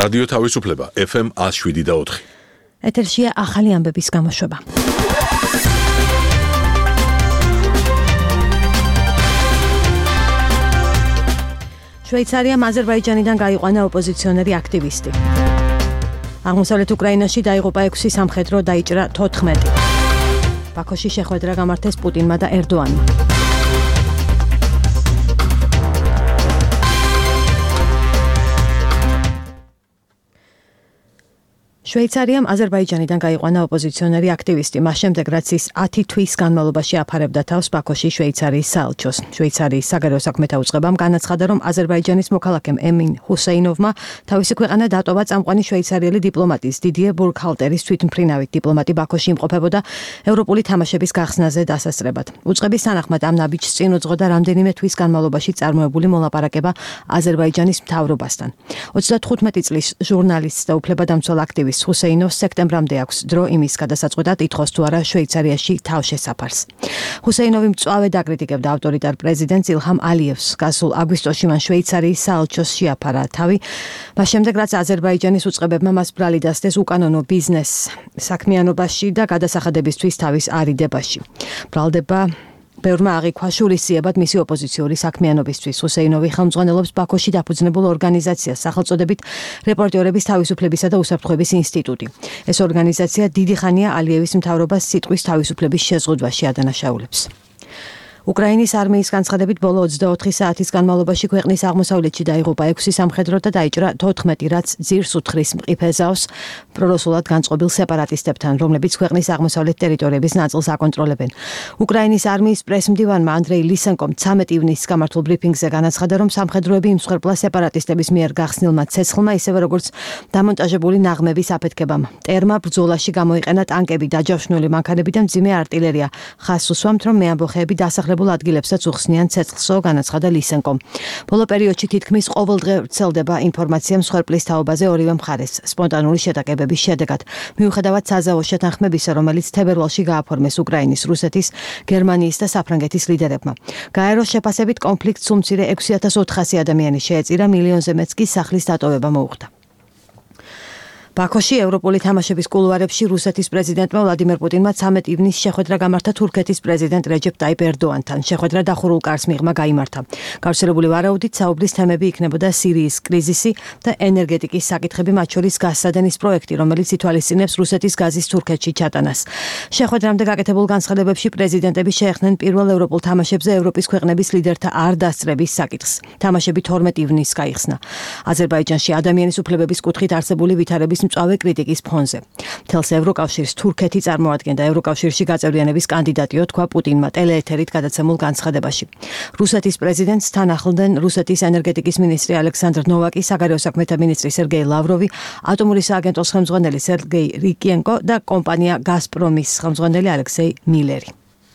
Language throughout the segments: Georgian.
რადიო თავისუფლება FM 107.4. ეთერშია ახალი ამბების გამოშვება. შვეიცარიამ აზერბაიჯანიდან გაიყვანა ოპოზიციონერი აქტივისტი. აღმოსავლეთ უკრაინაში დაიღუპა 6 სამხედრო, დაიჭრა 14. ბაქოში შეხვედრა გამართეს პუტინმა და ერდოანმა. შვეიცარიამ აზერბაიჯანიდან გაიყვანა ოპოზიციონერი აქტივისტი, მას შემდეგ რაც ის 10 თვის განმავლობაში აფარებდა თავს ბაქოში შვეიცარიის საელჩოს. შვეიცარიის საგარეო საქმეთა უწყებამ განაცხადა, რომ აზერბაიჯანის მოქალაქემ ემინ ჰუსეინოვმა თავისი ქვეყანა დატოვა წამყვანი შვეიცარიელი დიპლომატის დიდიე ბურგჰალტერის თვითმფრინავით. დიპლომატი ბაქოში იმყოფებოდა ევროპული თამაშების გახსნაზე დასასწრებად. უწყების თანახმად ამ ნაბიჯს წინ უძღოდა რამდენიმე თვის განმავლობაში წარმოებული მოლაპარაკება აზერბაიჯანის მთავრობასთან. 35 წლის ჟურნალისტს და უფლებადამცველ აქტივისტს ჰუსეინოვს სექტემბრამდე აქვს დრო იმის გადასაწყვეტად ითხოვს თუ არა შვეიცარიაში თავშესაფარს. ჰუსეინოვი მწვავედ აკრიტიკებდა ავტორიტარ პრეზიდენტ ილჰამ ალიევს. გასულ აგვისტოში მან შვეიცარიის საელჩოს შეაფარა თავი, მას შემდეგ რაც აზერბაიჯანის უწყებებმა მას ბრალი დასდეს უკანონო ბიზნეს საქმიანობაში და გადასახადებისთვის თავის არიდებაში. ბრალდება ბევრმა აღიქვა შურისძიებად მისი ოპოზიციური საქმიანობისთვის. ჰუსეინოვი ხელმძღვანელობს ბაქოში დაფუძნებულ ორგანიზაციას სახელწოდებით რეპორტერების თავისუფლებისა და უსაფრთხოების ინსტიტუტი. ეს ორგანიზაცია დიდი ხანია ალიევის მთავრობას სიტყვის თავისუფლების შეზღუდვაში ადანაშაულებს. უკრაინის არმიის განცხადებით ბოლო 24 საათის განმავლობაში ქვეყნის აღმოსავლეთში დაიღუპა 6 სამხედრო და დაიჭრა 14, რაც ძირს უთხრის მყიფე-ზავს პრორუსულად განწყობილ სეპარატისტებთან, რომლებიც ქვეყნის აღმოსავლეთ ტერიტორიების ნაწილს აკონტროლებენ. უკრაინის არმიის პრესმდივანმა ანდრეი ლისენკომ 13 ივნისს გამართულ ბრიფინგზე განაცხადა, რომ სამხედროები იმსხვერპლა სეპარატისტების მიერ გახსნილმა ცეცხლმა, ისევე როგორც დამონტაჟებული ნაღმების აფეთქებამ. მტერმა ბრძოლაში გამოიყენა ტანკები, დაჯავშნული მანქანები და მძიმე არტილერია. ხაზს უსვამთ, რომ მეამბოხეები დასახლებულ ადგილებსაც უხსნიან ცეცხლსო, განაცხადა ლისენკომ. ბოლო პერიოდში თითქმის ყოველდღე ვრცელდება ინფორმაცია მსხვერპლის თაობაზე ორივე მხარეს სპონტანური შეტაკებების შედეგად. მიუხედავად საზავო შეთანხმებისა, რომელიც თებერვალში გააფორმეს უკრაინის, რუსეთის, გერმანიის და საფრანგეთის ლიდერებმა. გაეროს შეფასებით კონფლიქტს უმცირე 6400 ადამიანი შეეწირა, მილიონზე მეც კი სახლის დატოვება მოუხდა. ბაქოში ევროპული თამაშების კულუარებში რუსეთის პრეზიდენტმა ვლადიმერ პუტინმა 13 ივნისს შეხვედრა გამართა თურქეთის პრეზიდენტ რეჯეპ ტაიპ ერდოანთან. შეხვედრა დახურულ კარს მიღმა გაიმართა. გავრცელებული ვარაუდით საუბრის თემები იქნებოდა სირიის კრიზისი და ენერგეტიკის საკითხები, მათ შორის გაზსადენის პროექტი, რომელიც ითვალისწინებს რუსეთის გაზის თურქეთში ჩატანას. შეხვედრამდე გაკეთებულ განცხადებებში პრეზიდენტები შეეხნენ პირველ ევროპულ თამაშებზე ევროპის ქვეყნების ლიდერთა არ დასწრების საკითხს. თამაშები 12 ივნისს გაიხსნა. აზერბაიჯანში ადამიანის უფლებების კუთხით არსებული ვითარების მწვავე კრიტიკის ფონზე. მთელს ევროკავშირს თურქეთი წარმოადგენდა ევროკავშირში გაწევრიანების კანდიდატიო, თქვა პუტინმა ტელეეთერით გადაცემულ განცხადებაში. რუსეთის პრეზიდენტს თან ახლდნენ რუსეთის ენერგეტიკის მინისტრი ალექსანდრ ნოვაკი, საგარეო საქმეთა მინისტრი სერგეი ლავროვი, ატომური სააგენტოს ხელმძღვანელი სერგეი რიკიენკო და კომპანია გაზპრომის ხელმძღვანელი ალექსეი მილერი.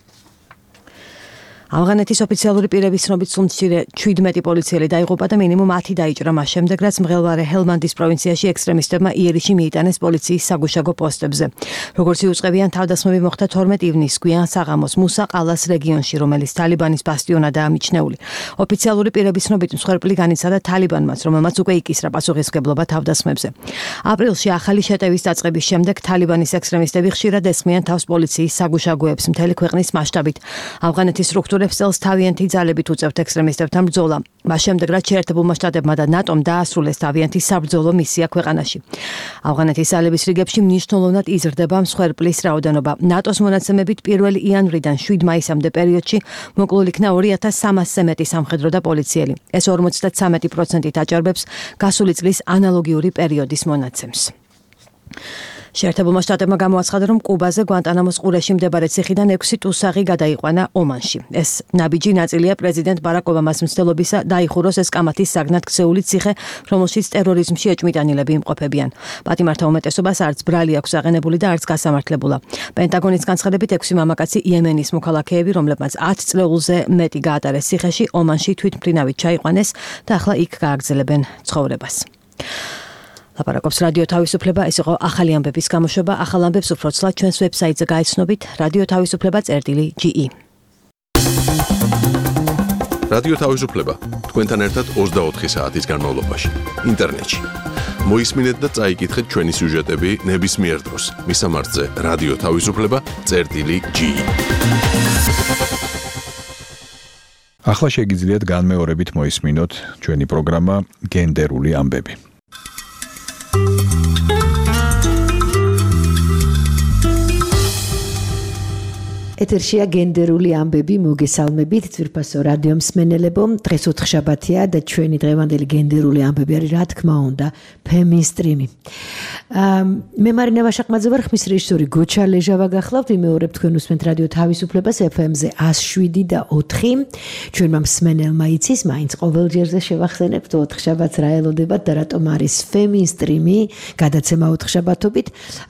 ავღანეთის ოფიციალური პირების ცნობით სულ მცირე 17 პოლიციელი დაიღუპა და მინიმუმ 10 დაიჭრა მას შემდეგ, რაც მღელვარე ჰელმანდის პროვინციაში ექსტრემისტებმა იერიში მიიტანეს პოლიციის საგუშაგო პოსტებზე. როგორც იუწყებიან, თავდასხმები მოხდა 12 ივნისს გვიან საღამოს მუსაყალას რეგიონში, რომელიც თალიბანის ბასტიონადაა მიჩნეული. ოფიციალური პირების ცნობით მსხვერპლი განიცადა თალიბანმაც, რომელმაც უკვე იკისრა პასუხისმგებლობა თავდასხმებზე. აპრილში ახალი შეტევის დაწყების შემდეგ თალიბანის ექსტრემისტები ხშირად ესხმიან თავს პოლიციის საგუშაგოებს მთელი ქვეყნის მასშტაბით. ავღანეთის წელს თავიანთი ძალებით უწევთ ექსტრემისტებთან ბრძოლა. მას შემდეგ, რაც შეერთებულმა შტატებმა და ნატომ დაასრულეს თავიანთი საბრძოლო მისია ქვეყანაში. ავღანეთის ძალების რიგებში მნიშვნელოვნად იზრდება მსხვერპლის რაოდენობა. ნატოს მონაცემებით 1 იანვრიდან 7 მაისამდე პერიოდში მოკლულ იქნა 2300-ზე მეტი სამხედრო და პოლიციელი. ეს 53%-ით აჭარბებს გასული წლის ანალოგიური პერიოდის მონაცემს. შეერთებულმა შტატებმა გამოაცხადა, რომ კუბაზე გვანტანამოს ყურეში მდებარე ციხიდან 6 ტუსაღი გადაიყვანა ომანში. ეს ნაბიჯი ნაწილია პრეზიდენტ ბარაკ ობამას მცდელობისა დაიხუროს ეს კამათის საგნად ქცეული ციხე, რომელშიც ტერორიზმში ეჭვმიტანილები იმყოფებიან. პატიმართა უმეტესობას არც ბრალი აქვს აღენებული და არც გასამართლებულა. პენტაგონის განცხადებით 6 მამაკაცი იემენის მოქალაქეები, რომლებმაც 10 წლეულზე მეტი გაატარეს ციხეში, ომანში თვითმფრინავით ჩაიყვანეს და ახლა იქ გააგრძელებენ ცხოვრებას. ლაპარაკობს რადიო თავისუფლება, ეს იყო ახალი ამბების გამოშვება. ახალ ამბებს უფრო ცლად ჩვენს ვებსაიტზე გაიცნობით რადიო თავისუფლება.ge. რადიო თავისუფლება თქვენთან ერთად 24 საათის განმავლობაში ინტერნეტში. მოისმინეთ და წაიკითხეთ ჩვენი სიუჟეტები ნებისმიერ დროს. მისამართზე რადიო თავისუფლება წერტილი.G. ახლა შეგიძლიათ განმეორებით მოისმინოთ ჩვენი პროგრამა გენდერული ამბები. ეთერშია გენდერული ამბები, მოგესალმებით, ძვირფასო რადიო მსმენელებო. დღეს ოთხშაბათია და ჩვენი დღევანდელი გენდერული ამბები არის, რა თქმა უნდა, ფემინსტრიმი. მე მარინა ვაშაყმაძე ვარ, ხმის რეჟისორი გოჩა ლეჟავა გახლავთ, ვიმეორებ თქვენ უსმენთ რადიო თავისუფლებას FM-ზე 107.4. ჩვენმა მსმენელმა იცის, მაინც ყოველჯერზე შევახსენებთ ოთხშაბათს რა ელოდებათ და რატომ არის ფემინსტრიმი, გადაცემა ოთხშაბათობით.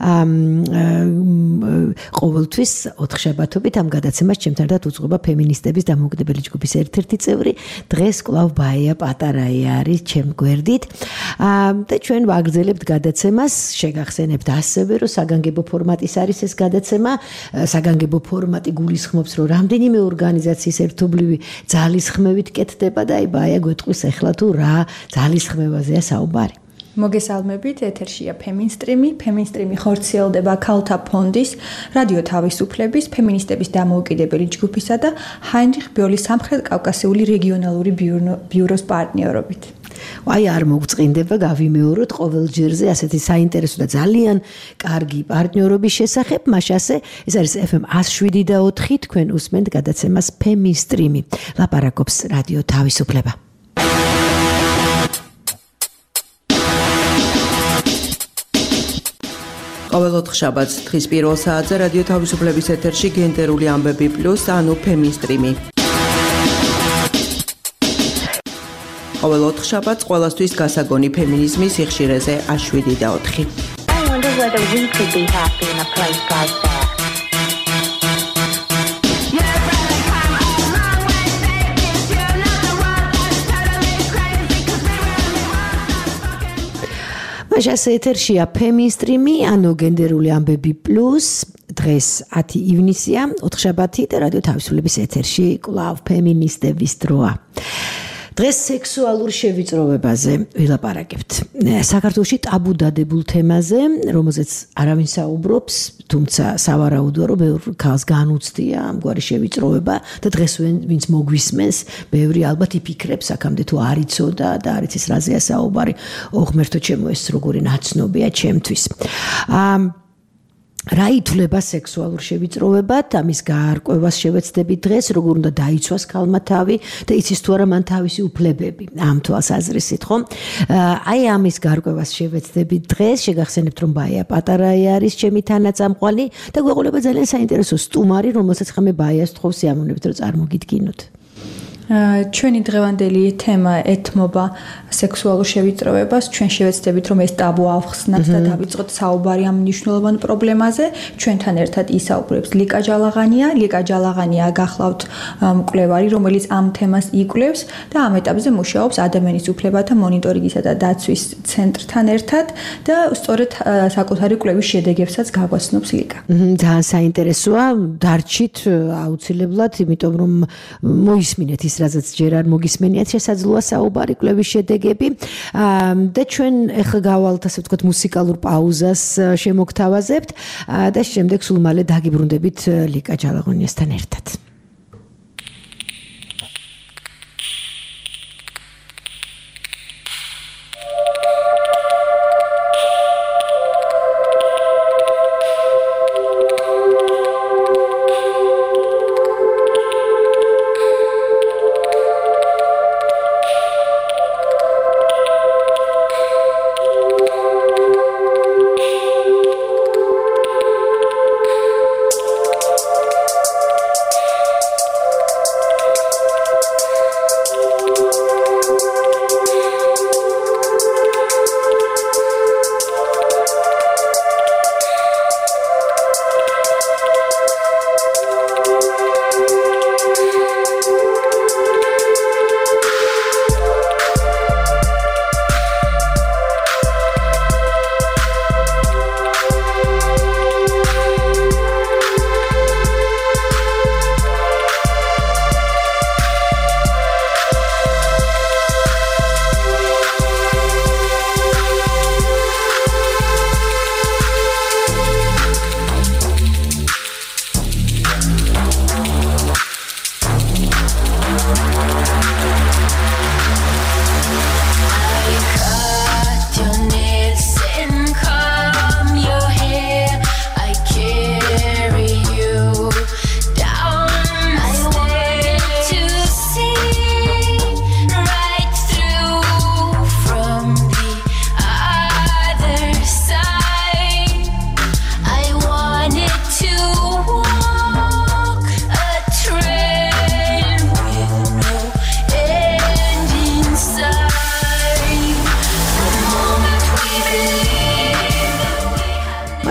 ყოველთვის ოთხშაბათობით ამ გადაცემას ჩემთან ერთად უძღვება ფემინისტების დამოუკიდებელი ჯგუფის ერთ-ერთი წევრი. დღეს კვლავ ბაია პატარაია არის ჩემ გვერდით. და ჩვენ ვაგრძელებთ გადაცემას, შეგახსენებთ ასევე, რომ საგანგებო ფორმატის არის ეს გადაცემა. საგანგებო ფორმატი გულისხმობს, რომ რამდენიმე ორგანიზაციის ერთობლივი ძალისხმევით კეთდება და აი ბაია გვეტყვის ახლა თუ რა ძალისხმევაზეა საუბარი. მოგესალმებით, ეთერშია ფემინსტრიმი. ფემინსტრიმი ხორციელდება ქალთა ფონდის, რადიო თავისუფლების, ფემინისტების დამოუკიდებელი ჯგუფისა და ჰაინრიხ ბიოლის სამხრეთ კავკასიური რეგიონალური ბიუროს პარტნიორობით. აი არ მოგწყინდება გავიმეოროთ ყოველ ჯერზე ასეთი საინტერესო და ძალიან კარგი პარტნიორობის შესახებ, მაშასე ეს არის FM 107.4, თქვენ უსმენთ გადაცემას ფემინსტრიმი. ლაპარაკობს რადიო თავისუფლება. ყოველ ოთხშაბათს დღის პირველ საათზე რადიო თავისუფლების ეთერში გენდერული ამბები პლუს, ანუ ფემინსტრიმი. ყოველ ოთხშაბათს ყველასთვის გასაგონი ფემინიზმის სიხშირეზე 107.4. I wonder whether we could be happy in a place like that. მაშასე ეთერშია ფემინსტრიმი, ანუ გენდერული ამბები პლუს. დღეს 10 ივნისია, ოთხშაბათი და რადიო თავისუფლების ეთერში კვლავ ფემინისტების დროა. დღეს სექსუალურ შევიწროვებაზე ვილაპარაკებთ. საქართველოში ტაბუ დადებულ თემაზე, რომელზეც არავინ საუბრობს, თუმცა სავარაუდოა, რომ ბევრ ქალს განუცდია ამგვარი შევიწროვება და დღეს ვინც მოგვისმენს, ბევრი ალბათ იფიქრებს, აქამდე თუ არ იცოდა და არ იცის რაზეა საუბარი, ოღმერთო ჩემო ეს როგორი ნაცნობია ჩემთვის. რა ითვლება სექსუალურ შევიწროვებად, ამის გაარკვევას შევეცდებით დღეს, როგორ უნდა დაიცვას ქალმა თავი და იცის თუ არა მან თავისი უფლებები. ამ თვალსაზრისით, ხო? აი ამის გაარკვევას შევეცდებით დღეს, შეგახსენებთ, რომ ბაია პატარაია არის ჩემი თანაწამყვანი და გვეყოლება ძალიან საინტერესო სტუმარი, რომელსაც ხმე ბაიას თხოვს სიამოვნებით, რომ წარმოგიდგინოთ. ჩვენი დღევანდელი თემა ეთმობა სექსუალურ შევიწროვებას. ჩვენ შევეცდებით, რომ ეს ტაბუ ავხსნათ და დავიწყოთ საუბარი ამ მნიშვნელოვან პრობლემაზე. ჩვენთან ერთად ისაუბრებს ლიკა ჯალაღანია. ლიკა ჯალაღანია გახლავთ მკვლევარი, რომელიც ამ თემას იკვლევს და ამ ეტაპზე მუშაობს ადამიანის უფლებათა მონიტორინგისა და დაცვის ცენტრთან ერთად და სწორედ საკუთარი კვლევის შედეგებსაც გაგვაცნობს ლიკა. ძალიან საინტერესოა, დარჩით აუცილებლად, იმიტომ რომ მოისმინეთ ის რაზეც ჯერ არ მოგისმენიათ შესაძლოა საუბარი კვლევის შედეგები და ჩვენ ახლა გავალთ ასე ვთქვათ მუსიკალურ პაუზას შემოგთავაზებთ და შემდეგ სულ მალე დაგიბრუნდებით ლიკა ჯალაღონიასთან ერთად.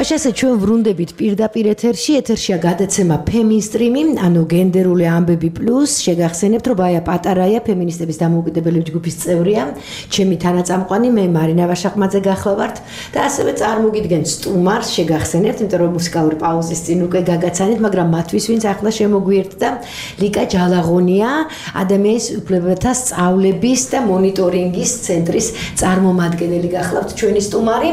შემთხვევაში ასე ჩვენ ვრუნდებით პირდაპირ ეთერშია გადაცემა ფემინსტრიმი, ანუ გენდერული ამბები პლუს. შეგახსენებთ, რომ ბაია პატარაია ფემინისტების დამოუკიდებელი ჯგუფის წევრია. ჩემი თანაწამყვანი მე მარინა ვაშაყმაძე გახლავართ და ასევე წარმოგიდგენთ სტუმარს, შეგახსენებთ, იმიტომ რომ მუსიკალური პაუზის წინ უკვე გაგაცანით, მაგრამ მათთვის ვინც ახლა შემოგვიერთდა, ლიკა ჯალაღონია, ადამიანის უფლებათა სწავლების და მონიტორინგის ცენტრის წარმომადგენელი გახლავთ ჩვენი სტუმარი.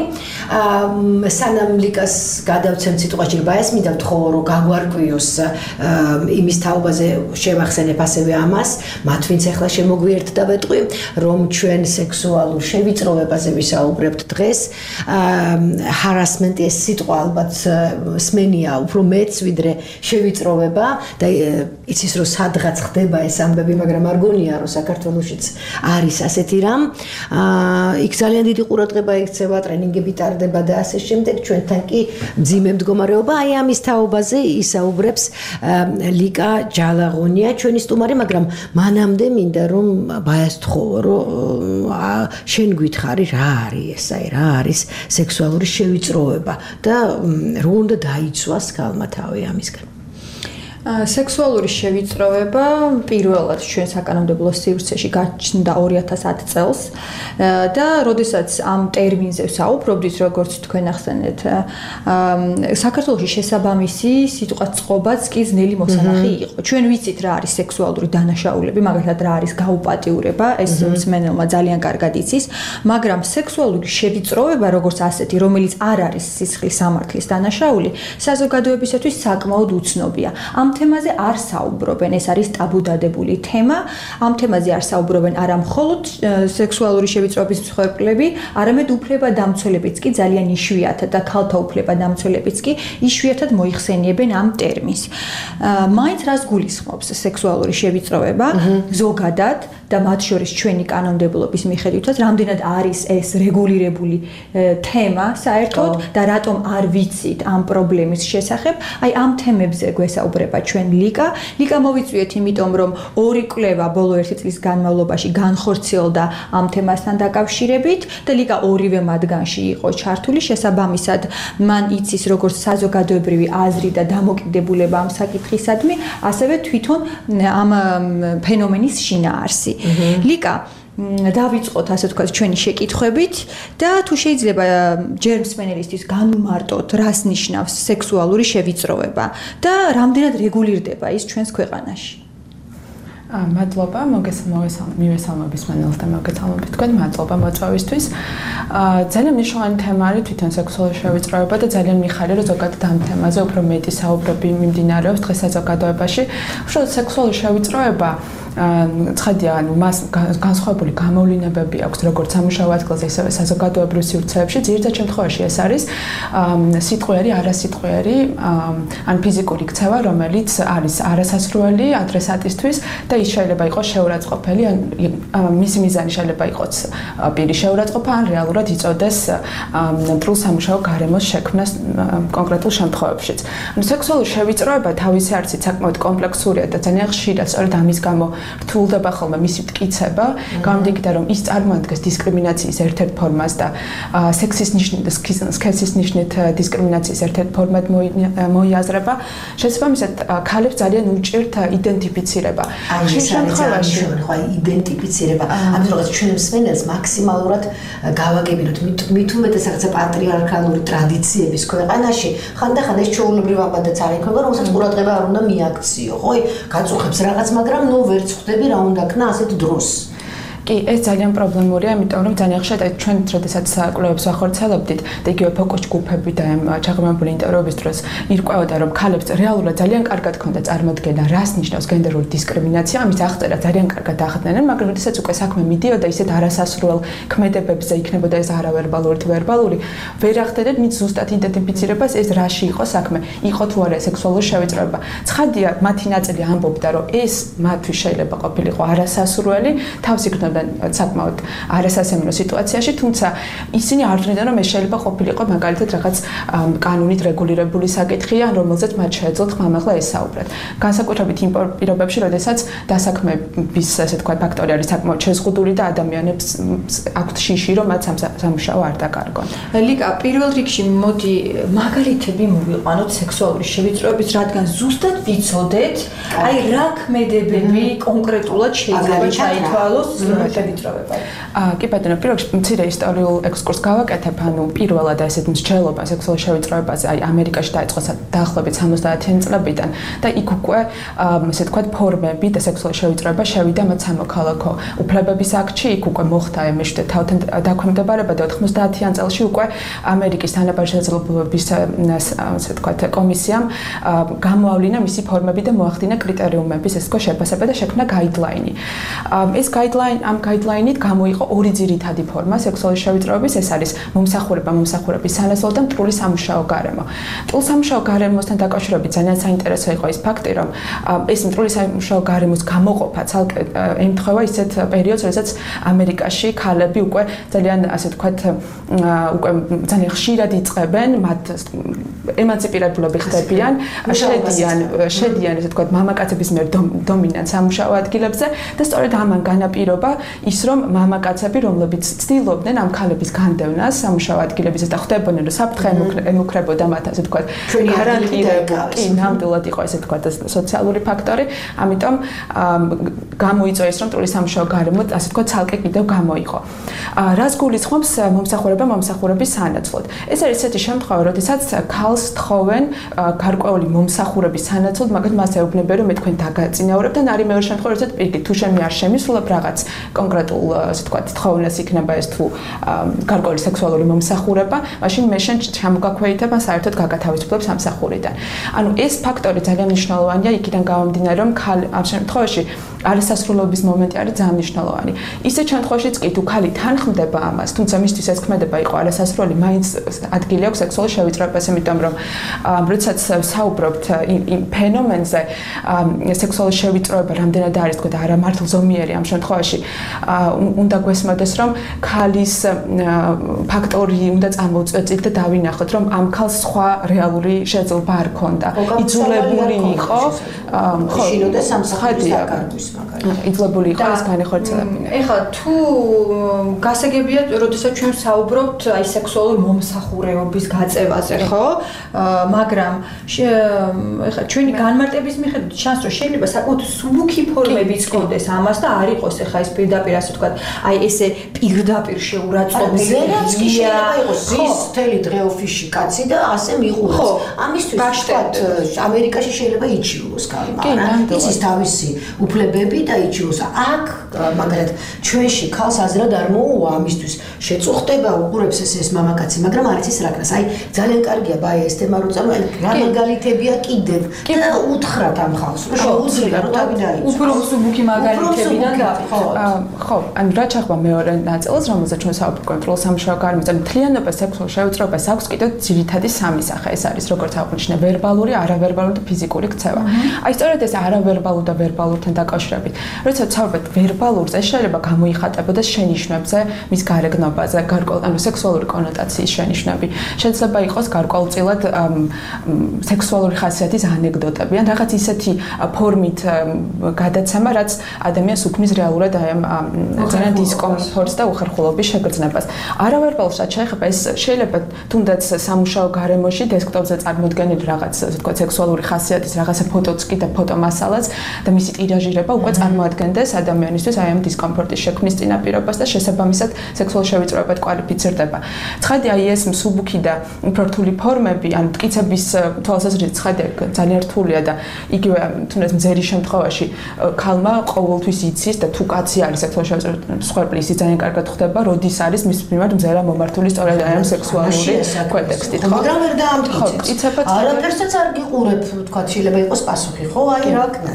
სანამ ლიკას გადავცემ სიტყვაში ბაიას მინდა ვთხოვო რომ გაგვარკვიოს იმის თაობაზე შევახსენებ ასევე ამას მათ ვინც ახლა შემოგვიერთდა ვეტყვი რომ ჩვენ სექსუალურ შევიწროვებაზე ვისაუბრებთ დღეს ჰარასმენტი ეს სიტყვა ალბათ სმენია უფრო მეც ვიდრე შევიწროვება და იცის რომ სადღაც ხდება ეს ამბები მაგრამ არ გონია რომ საქართველოშიც არის ასეთი რამ იქ ძალიან დიდი ყურადღება ექცევა ტრენინგები ტარდება და ასე შემდეგ ჩვენთან კი მძიმე მდგომარეობა აი ამის თაობაზე ისაუბრებს ლიკა ჯალაღონია ჩვენი სტუმარი მაგრამ მანამდე მინდა რომ ბაიას თხოვო რომ შენ გითხარი რა არის ეს აი რა არის სექსუალური შევიწროვება და რო უნდა დაიცვას ქალმა თავი ამისგან სექსუალური შევიწროვება პირველად ჩვენ საკანონმდებლო სივრცეში გაჩნდა 2010 წელს და როდესაც ამ ტერმინზე ვსაუბრობდით როგორც თქვენ ახსენეთ საქართველოში შესაბამისი სიტყვა წყობაც კი ძნელი მოსანახი იყო ჩვენ ვიცით რა არის სექსუალური დანაშაულები მაგალითად რა არის გაუპატიურება ეს მსმენელმა ძალიან კარგად იცის მაგრამ სექსუალური შევიწროვება როგორც ასეთი რომელიც არ არის სისხლის სამართლის დანაშაული საზოგადოებისათვის საკმაოდ უცნობია ამ თემაზე არ საუბრობენ, ეს არის ტაბუდადებული თემა. ამ თემაზე არ საუბრობენ არა მხოლოდ სექსუალური შევიწროების მსხვერპლები, არამედ უფლებადამცველებიც კი ძალიან იშვიათად და ქალთა უფლებადამცველებიც კი იშვიათად მოიხსენიებენ ამ ტერმინს. მაინც რას გულისხმობს სექსუალური შევიწროვება? ზოგადად და მათ შორის ჩვენი კანონმდებლობის მიხედვითაც, რამდენად არის ეს რეგულირებული თემა საერთოდ და რატომ არ ვიცით ამ პრობლემის შესახებ? აი ამ თემებზე გვესაუბრება ჩვენ ლიკა მოვიწვიეთ იმიტომ რომ ორი კვლევა ბოლო 1 წლის განმავლობაში განხორციელდა ამ თემასთან დაკავშირებით და ლიკა ორივე მათგანში იყო ჩართული შესაბამისად მან იცის როგორც საზოგადოებრივი აზრი და დამოკიდებულება ამ საკითხისადმი ასევე თვითონ ამ ფენომენის შინაარსი ლიკა დავიწყოთ ასე თქვა ჩვენი შეკითხვებით და თუ შეიძლება ჯერ მსმენელისთვის განვმარტოთ რას ნიშნავს სექსუალური შევიწროვება და რამდენად რეგულირდება ის ჩვენს ქვეყანაში მადლობა მივესალმებით მსმენელს და მოგესალმებით თქვენ მადლობა მოწვევისთვის ძალიან მნიშვნელოვანი თემა არის თვითონ სექსუალური შევიწროვება და ძალიან მიხარია რომ ზოგადად ამ თემაზე უფრო მეტი საუბრები მიმდინარეობს დღეს საზოგადოებაში უშუალოდ სექსუალური შევიწროვება ცხადია ანუ მას განსხვავებული გამოვლინებები აქვს როგორც სამუშაო ადგილზე ისევე საზოგადოებრივ სივრცეებში ძირითად შემთხვევაში ეს არის სიტყვიერი არასიტყვიერი ან ფიზიკური ქცევა რომელიც არის არასასრუალი ადრესატისთვის და ის შეიძლება იყოს შეურაცხყოფელი ან მისი მიზანი შეიძლება იყოს პირის შეურაცხყოფა ან რეალურად იწოდეს მტრულ სამუშაო გარემოს შექმნას კონკრეტულ შემთხვევებშიც ანუ სექსუალური შევიწროვება თავისი არსით საკმაოდ კომპლექსურია და ძალიან ხშირად სწორედ ამის გამო რთულდება ხოლმე მისი მტკიცება, გამომდინარე რომ ის წარმოადგენს დისკრიმინაციის ერთ-ერთ ფორმას და სექსის ნიშნით დისკრიმინაციის ერთ-ერთ ფორმად მოიაზრება. შესაბამისად, ქალებს ძალიან უჭირთ იდენტიფიცირება. ხშირ შემთხვევაში იდენტიფიცირება. ამიტომ რაღაც ჩვენ მსმენელს მაქსიმალურად გავაგებინოთ მით უმეტესად პატრიარქალური ტრადიციების ქვეყანაში ხანდახან ეს ჩვეულებრივ ამბადაც არ იქნება, რომელსაც ყურადღება არ უნდა მიაქციო. ხო, გაწუხებს რაღაც, მაგრამ ნუ ვერც ხვდები რა უნდა ქნა ასეთ დროს. კი, ეს ძალიან პრობლემურია, იმიტომ რომ ძალიან ხშირად ჩვენ როდესაც კვლევებს ვახორციელებდით და იგივე ფოკუს ჯგუფები და ჩაღრმავებული ინტერვიუების დროს ირკვეოდა რომ ქალებს რეალურად ძალიან კარგად ქონდა წარმოდგენა რას ნიშნავს გენდერული დისკრიმინაცია, ამის აღწერა ძალიან კარგად ახდენენ, მაგრამ როდესაც უკვე საქმე მიდიოდა ისეთ არასასრუალ ქმედებებზე იქნებოდა ეს არავერბალური თუ ვერბალური, ვერ ახდენენ მით ზუსტად იდენტიფიცირებას ეს რაში იყო საქმე, იყო თუ არა სექსუალური შევიწროვება. ცხადია, მათი ნაწილი ამბობდა რომ ეს მათთვის შეიძლება ყოფილიყო არასასრუალი, თავს იქნებოდა იყვნენ საკმაოდ არასასიამოვნო სიტუაციაში, თუმცა ისინი არ ვლინდნენ, რომ ეს შეიძლება ყოფილიყო მაგალითად რაღაც კანონით რეგულირებული საკითხი, ან რომელზეც მათ შეეძლოთ ხმამაღლა ესაუბრათ. განსაკუთრებით იმ პირობებში, როდესაც დასაქმების ასე თქვა ფაქტორი არის საკმაოდ შეზღუდული და ადამიანებს აქვთ შიში, რომ მათ სამუშაო არ დაკარგონ. ლიკა, პირველ რიგში მოდი მაგალითები მოვიყვანოთ სექსუალური შევიწროების, რადგან ზუსტად ვიცოდეთ, აი რა ქმედებები კონკრეტულად შეიძლება ჩაითვალოს შევიწროებად. კი ბატონო, პირველ რიგში მცირე ისტორიულ ექსკურსს გავაკეთებ, ანუ პირველად ესეთ მსჯელობა სექსუალურ შევიწროებაზე აი ამერიკაში დაიწყო დაახლოებით 70-იანი წლებიდან და იქ უკვე ესე ვთქვათ ფორმები და სექსუალური შევიწროება შევიდა მათ სამოქალაქო უფლებების აქტში, იქ უკვე მოხდა მეშვიდე თავთან დაქვემდებარება და 90-იან წელს უკვე ამერიკის თანაბარი შესაძლებლობების ასე ვთქვათ კომისიამ გამოავლინა მისი ფორმები და მოახდინა კრიტერიუმების ესე ვთქვათ შეფასება და შექმნა გაიდლაინი. ეს ამ გაიდლაინით გამოიყო ორი ძირითადი ფორმა სექსუალური შევიწროების, ეს არის მომსახურების სანაცვლოდ და მტრული სამუშაო გარემო. მტრულ სამუშაო გარემოსთან დაკავშირებით ძალიან საინტერესო იყო ის ფაქტი, რომ ეს მტრული სამუშაო გარემოს გამოყოფა ცალკე ემთხვევა ისეთ პერიოდს, როდესაც ამერიკაში ქალები უკვე ძალიან ასე ვთქვათ უკვე ძალიან ხშირად იწყებენ, მათ ემანციპირებულები ხდებიან, შედიან ესე ვთქვათ მამაკაცების მიერ დომინანტ სამუშაო ადგილებზე და სწორედ ამან განაპირობა ის, რომ მამაკაცები, რომლებიც ცდილობდნენ ამ ქალების განდევნას სამუშაო ადგილებისა და ხდებოდნენ, რომ საფრთხე ემუქრებოდა მათ ასე ვთქვათ გარანტირებული, ნამდვილად იყო ესე ვთქვათ სოციალური ფაქტორი, ამიტომ გამოიწვია ის, რომ მტრული სამუშაო გარემო ასე ვთქვათ ცალკე კიდევ გამოიყო. რას გულისხმობს მომსახურების სანაცვლოდ? ეს არის ესეთი შემთხვევა, როდესაც ქალს თხოვენ გარკვეული მომსახურების სანაცვლოდ, მაგათ მას ეუბნებიან, რომ მე თქვენ დაგაწინაურებ და არის მეორე შემთხვევა, როდესაც პირიქით თუ შემი არ შემისულებ რაღაც კონკრეტულ ასე ვთქვათ თხოვნას იქნება ეს თუ გარკვეული სექსუალური მომსახურება, მაშინ მე შენ ჩამოგაქვეითებ ან საერთოდ გაგათავისუფლებ სამსახურიდან. ანუ ეს ფაქტორი ძალიან მნიშვნელოვანია იქიდან გამომდინარე, რომ ამ შემთხვევაში არასასრულობის მომენტი არის ძალიან მნიშვნელოვანი. ისეთ შემთხვევაშიც კი თუ ქალი თანხმდება ამას, თუმცა მისთვის ეს ქმედება იყო არასასრული, მაინც ადგილი აქვს სექსუალურ შევიწროებას, იმიტომ რომ როდესაც საუბრობთ იმ ფენომენზე, სექსუალური შევიწროება რამდენად არის თქო და არა მართლ ზომიერი ამ შემთხვევაში, უნდა გვესმოდეს, რომ ქალის ფაქტორი უნდა წამოვწვეთით და დავინახოთ, რომ ამ ქალს სხვა რეალური შეძლება არ ქონდა. იძულებული იყო, ხო, შინოდა სამსახურის დაკარგვის მაგალითად. იძულებული იყო ეს განეხორციელებინა. ეხლა თუ გასაგებია, როდესაც ჩვენ საუბრობთ აი სექსუალური მომსახურების გაწევაზე, ხო? მაგრამ ეხლა ჩვენი განმარტების მიხედვით ჩანს, რომ შეიძლება საკმაოდ სუბუქი ფორმებიც კონდეს ამას და არ იყოს ეხლა ეს პირდაპირ ასე ვთქვათ, აი ესე პირდაპირ შეურაცხყოფი. ზენაცკი შეიძლება იყოს ზის მთელი დღე ოფისში კაცი და ასე მიყურებს. ამისთვის ვთქვათ, ამერიკაში შეიძლება იჩიულოს ქალმა, არა? იცის თავისი უფლებები და იჩიულოს. აქ მაგალითად ჩვენში ქალს აზრად არ მოუვა ამისთვის შეწუხდება, უყურებს ეს მამაკაცი, მაგრამ არ იცის რა ქნას. აი ძალიან კარგია ბაია ეს თემა რო წამო, რა მაგალითებია კიდევ და უთხრათ ამ ხალხს, რომ შეუძლია რომ თავი დაიწყოს. უფრო სუბუქი მაგალითებიდან ხო, ან რა ჩახვა მეორე ნაწილს, რომელზეც ჩვენ საუბრობთ, რომ სამუშაო გარემოზე მთლიანობას სექსუალურ შევიწროებას აქვს კიდევ ძირითადი სამი სახე, ეს არის როგორც აღნიშნე ვერბალური, არავერბალური და ფიზიკური ქცევა. აი სწორედ ეს არავერბალურ და ვერბალურთან დაკავშირებით, როდესაც საუბრობთ ვერბალურზე, შეიძლება გამოიხატებოდეს შენიშვნებზე, მის გარეგნობაზე, ანუ სექსუალური კონოტაციის შენიშვნები. შეიძლება იყოს გარკვეულწილად სექსუალური ხასიათის ანეკდოტები, ან რაღაც ისეთი ფორმით გადაცემა, რაც ადამიანს უქმნის რეალურად აი ამ ძალიან დისკომფორტს და უხერხულობის შეგრძნებას. არავერბალურად შეიძლება ეს შეიძლება თუნდაც სამუშაო გარემოში დესკტოპზე წარმოდგენილი რაღაც ასე ვთქვათ სექსუალური ხასიათის რაღაცა ფოტოც კი და ფოტომასალაც და მისი ტირაჟირება უკვე წარმოადგენდეს ადამიანისთვის აი ამ დისკომფორტის შექმნის წინაპირობას და შესაბამისად სექსუალურ შევიწროებად კვალიფიცირდება. ცხადია აი ეს მსუბუქი და უფრო რთული ფორმები, ან მტკიცების თვალსაზრისით ცხადია ძალიან რთულია და იგივე თუნდაც მზერის შემთხვევაში ქალმა ყოველთვის იცის და თუ კაცი არის სექსუალურ შევიწროების მსხვერპლი, ის ძალიან კარგად ხვდება, როდის არის მის მიმართ მზერა მომართული სწორედ აი ამ სექსუალური კონტექსტით, ხო? მაგრამ ვერ დაამტკიცეთ. არაფერსაც არ გიყურებ, თქვა შეიძლება იყოს პასუხი, ხო? აი რა ქნას.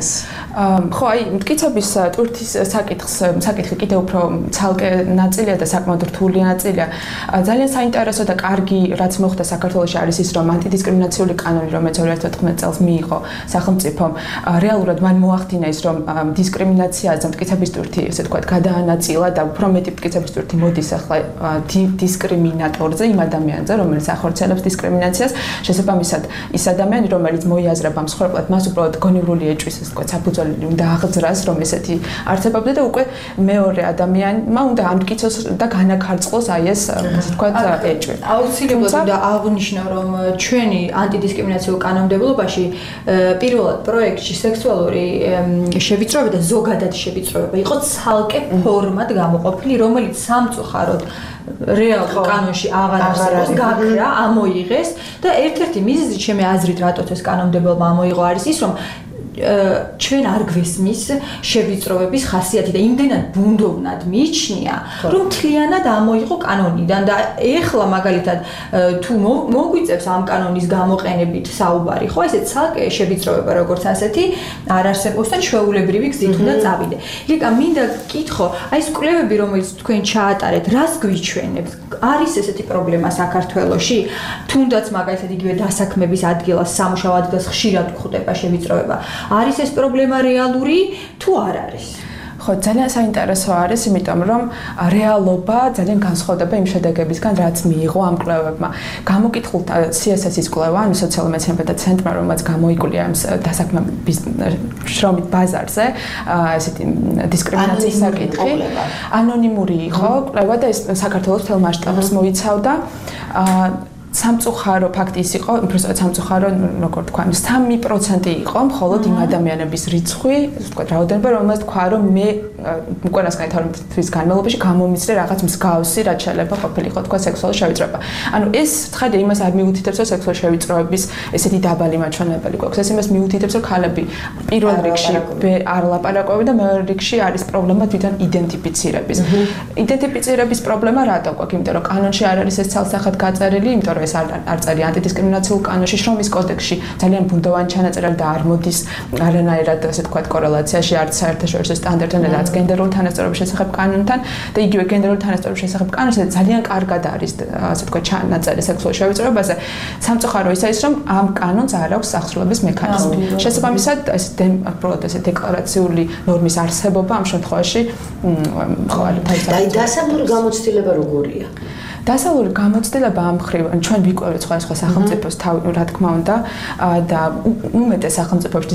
ხო, აი, მტკიცების ტვირთის საკითხი კიდევ უფრო ცალკე ნაწილია და საკმაოდ რთული ნაწილია. ძალიან საინტერესო და კარგი რაც მოხდა საქართველოში არის ის, რომ ანტიდისკრიმინაციული კანონი, რომელიც 2014 წელს მიიღო სახელმწიფომ, რეალურად მან მოახდინა ის, რომ დისკრიმინაციაზე მტკიცების ტვირთი, ესე ვთქვათ, გადაანაწილა და უფრო მეტი მტკიცების ტვირთი მოდის ახლა დისკრიმინატორზე, იმ ადამიანზე, რომელიც ახორციელებს დისკრიმინაციას, შესაბამისად, ის ადამიანი, რომელიც მოიაზრება მსხვერპლად, მას უბრალოდ გონივრული ეჭვის, ესე ვთქვათ, საფუძველი უნდა აღძრას, რომ ესეთი არსებობდა და უკვე მეორე ადამიანმა უნდა ამტკიცოს და განაქარწყლოს აი ეს, ასე ვთქვათ, ეჭვი. აუცილებლად უნდა აღვნიშნო, რომ ჩვენი ანტიდისკრიმინაციულ კანონმდებლობაში პირველად პროექტში სექსუალური შევიწროება და ზოგადად შევიწროება იყო ცალკე ფორმად გამოყოფილი, რომელიც სამწუხაროდ რეალ კანონში აღარ არსებობს, გაქრა, ამოიღეს და ერთ-ერთი მიზეზი ჩემი აზრით, რატო ეს კანონმდებელმა ამოიღო არის ის, რომ ჩვენ არ გვესმის შევიწროების ხასიათი და იმდენად ბუნდოვნად მიიჩნია, რომ მთლიანად ამოიღო კანონიდან და ეხლა მაგალითად თუ მოგვიწევს ამ კანონის გამოყენებით საუბარი, ხო, ესე ცალკე შევიწროება როგორც ასეთი არ არსებობს და ჩვეულებრივი გზით უნდა წავიდე. ლიკა, მინდა გკითხო, აი ეს კვლევები, რომელიც თქვენ ჩაატარეთ, რას გვიჩვენებს? არის ესეთი პრობლემა საქართველოში? თუნდაც მაგალითად იგივე დასაქმების ადგილას, სამუშაო ადგილას ხშირად გვხვდება შევიწროება. არის ეს პრობლემა რეალური თუ არ არის? ხო, ძალიან საინტერესო არის, იმიტომ რომ რეალობა ძალიან განსხვავდება იმ შედეგებისგან, რაც მიიღო ამ კვლევებმა. გამოკითხულთა CSS-ის კვლევა, ანუ სოციალური მეცნიერებათა ცენტრმა, რომელიც გამოიკვლია ამ დასაქმების შრომით ბაზარზე, ესეთი დისკრიმინაციის საკითხი, ანონიმური იყო კვლევა და ეს საქართველოს მთელ მასშტაბს მოიცავდა. სამწუხარო ფაქტი ის იყო, უბრალოდ სამწუხარო, როგორ თქვა, 3% იყო მხოლოდ იმ ადამიანების რიცხვი, ვთქვათ, რაოდენობა, რომელსაც თქვა, რომ მე უკანასკნელი 12 თვის განმავლობაში გამომიწრე რაღაც მსგავსი, რაც შეიძლება ყოფილიყო, თქვა, სექსუალური შევიწროება. ანუ ეს ხედა იმას არ მიუთითებს, რომ სექსუალური შევიწროების ესეთი დაბალი მაჩვენებელი გვაქვს. ეს იმას მიუთითებს, რომ ქალები პირველ რიგში არ ლაპარაკობენ და მეორე რიგში არის პრობლემა თვითონ იდენტიფიცირების. იდენტიფიცირების პრობლემა რატო გვაქვს? იმიტომ რომ კანონში არ არის ეს ცალსახად გაწერილი, იმიტომ ეს არ წერია ანტიდისკრიმინაციულ კანონში, შრომის კოდექსში ძალიან ბუნდოვანი ჩანაწერები და არ მოდის არანაირად, ასე ვთქვათ, კორელაციაში არც საერთაშორისო სტანდარტთან და არც გენდერული თანასწორობის შესახებ კანონთან და იგივე გენდერული თანასწორობის შესახებ კანონში ძალიან კარგად არის, ასე ვთქვათ, ჩანაწერი სექსუალურ შევიწროებაზე. სამწუხარო ისა ის, რომ ამ კანონს არ აქვს სახსრელობის მექანიზმი. შესაბამისად, ეს უბრალოდ ესე დეკლარაციული ნორმის არსებობა ამ შემთხვევაში ხო არის თავისთავად. და დასავლური გამოცდილება როგორია? დასავლური გამოცდილება ამ მხრივ ჩვენ ვიკვირვებთ სხვადასხვა სახელმწიფოს რა თქმა უნდა და უმეტეს სახელმწიფოებში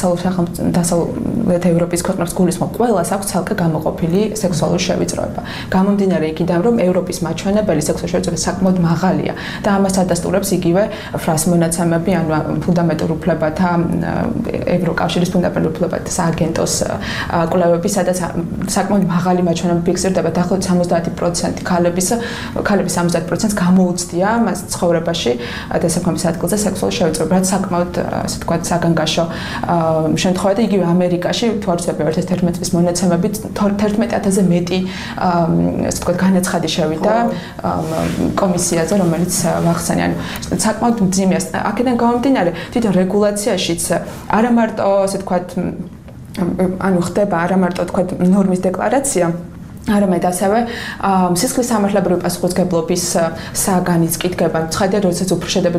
დასავლეთ ევროპის ქვეყნებს გულისხმობ ყველას აქვს ცალკე გამოყოფილი სექსუალური შევიწროება. გამომდინარე იქიდან რომ ევროპის მაჩვენებელი სექსუალური შევიწროება საკმაოდ მაღალია და ამას ადასტურებს იგივე ფრას მონაცემები, ანუ ფუნდამენტურ უფლებათა ევროკავშირის ფუნდამენტურ უფლებათა სააგენტოს კვლევები, სადაც საკმაოდ მაღალი მაჩვენებლები ფიქსირდება, დაახლოებით 70% ქალების 70%-ს გამოუცდია მას ცხოვრებაში დასაქმების ადგილზე სექსუალური შევიწროება, რაც საკმაოდ, ასე ვთქვათ, საგანგაშო შემთხვევა და იგივე ამერიკაში თუ არ ვცდები 2011 წლის მონაცემებით 11000-ზე მეტი, ასე ვთქვათ, განაცხადი შევიდა კომისიაზე, რომელიც ვახსენე, ანუ საკმაოდ მძიმეა. აქედან გამომდინარე, თვითონ რეგულაციაშიც არა მარტო, ასე ვთქვათ, ანუ ხდება არა მარტო, თქვათ, ნორმის დეკლარაცია, არამედ ასევე სისხლის სამართლებრივი პასუხისმგებლობის საგანიც კითხება. ცხადია, როდესაც უფრო შედებით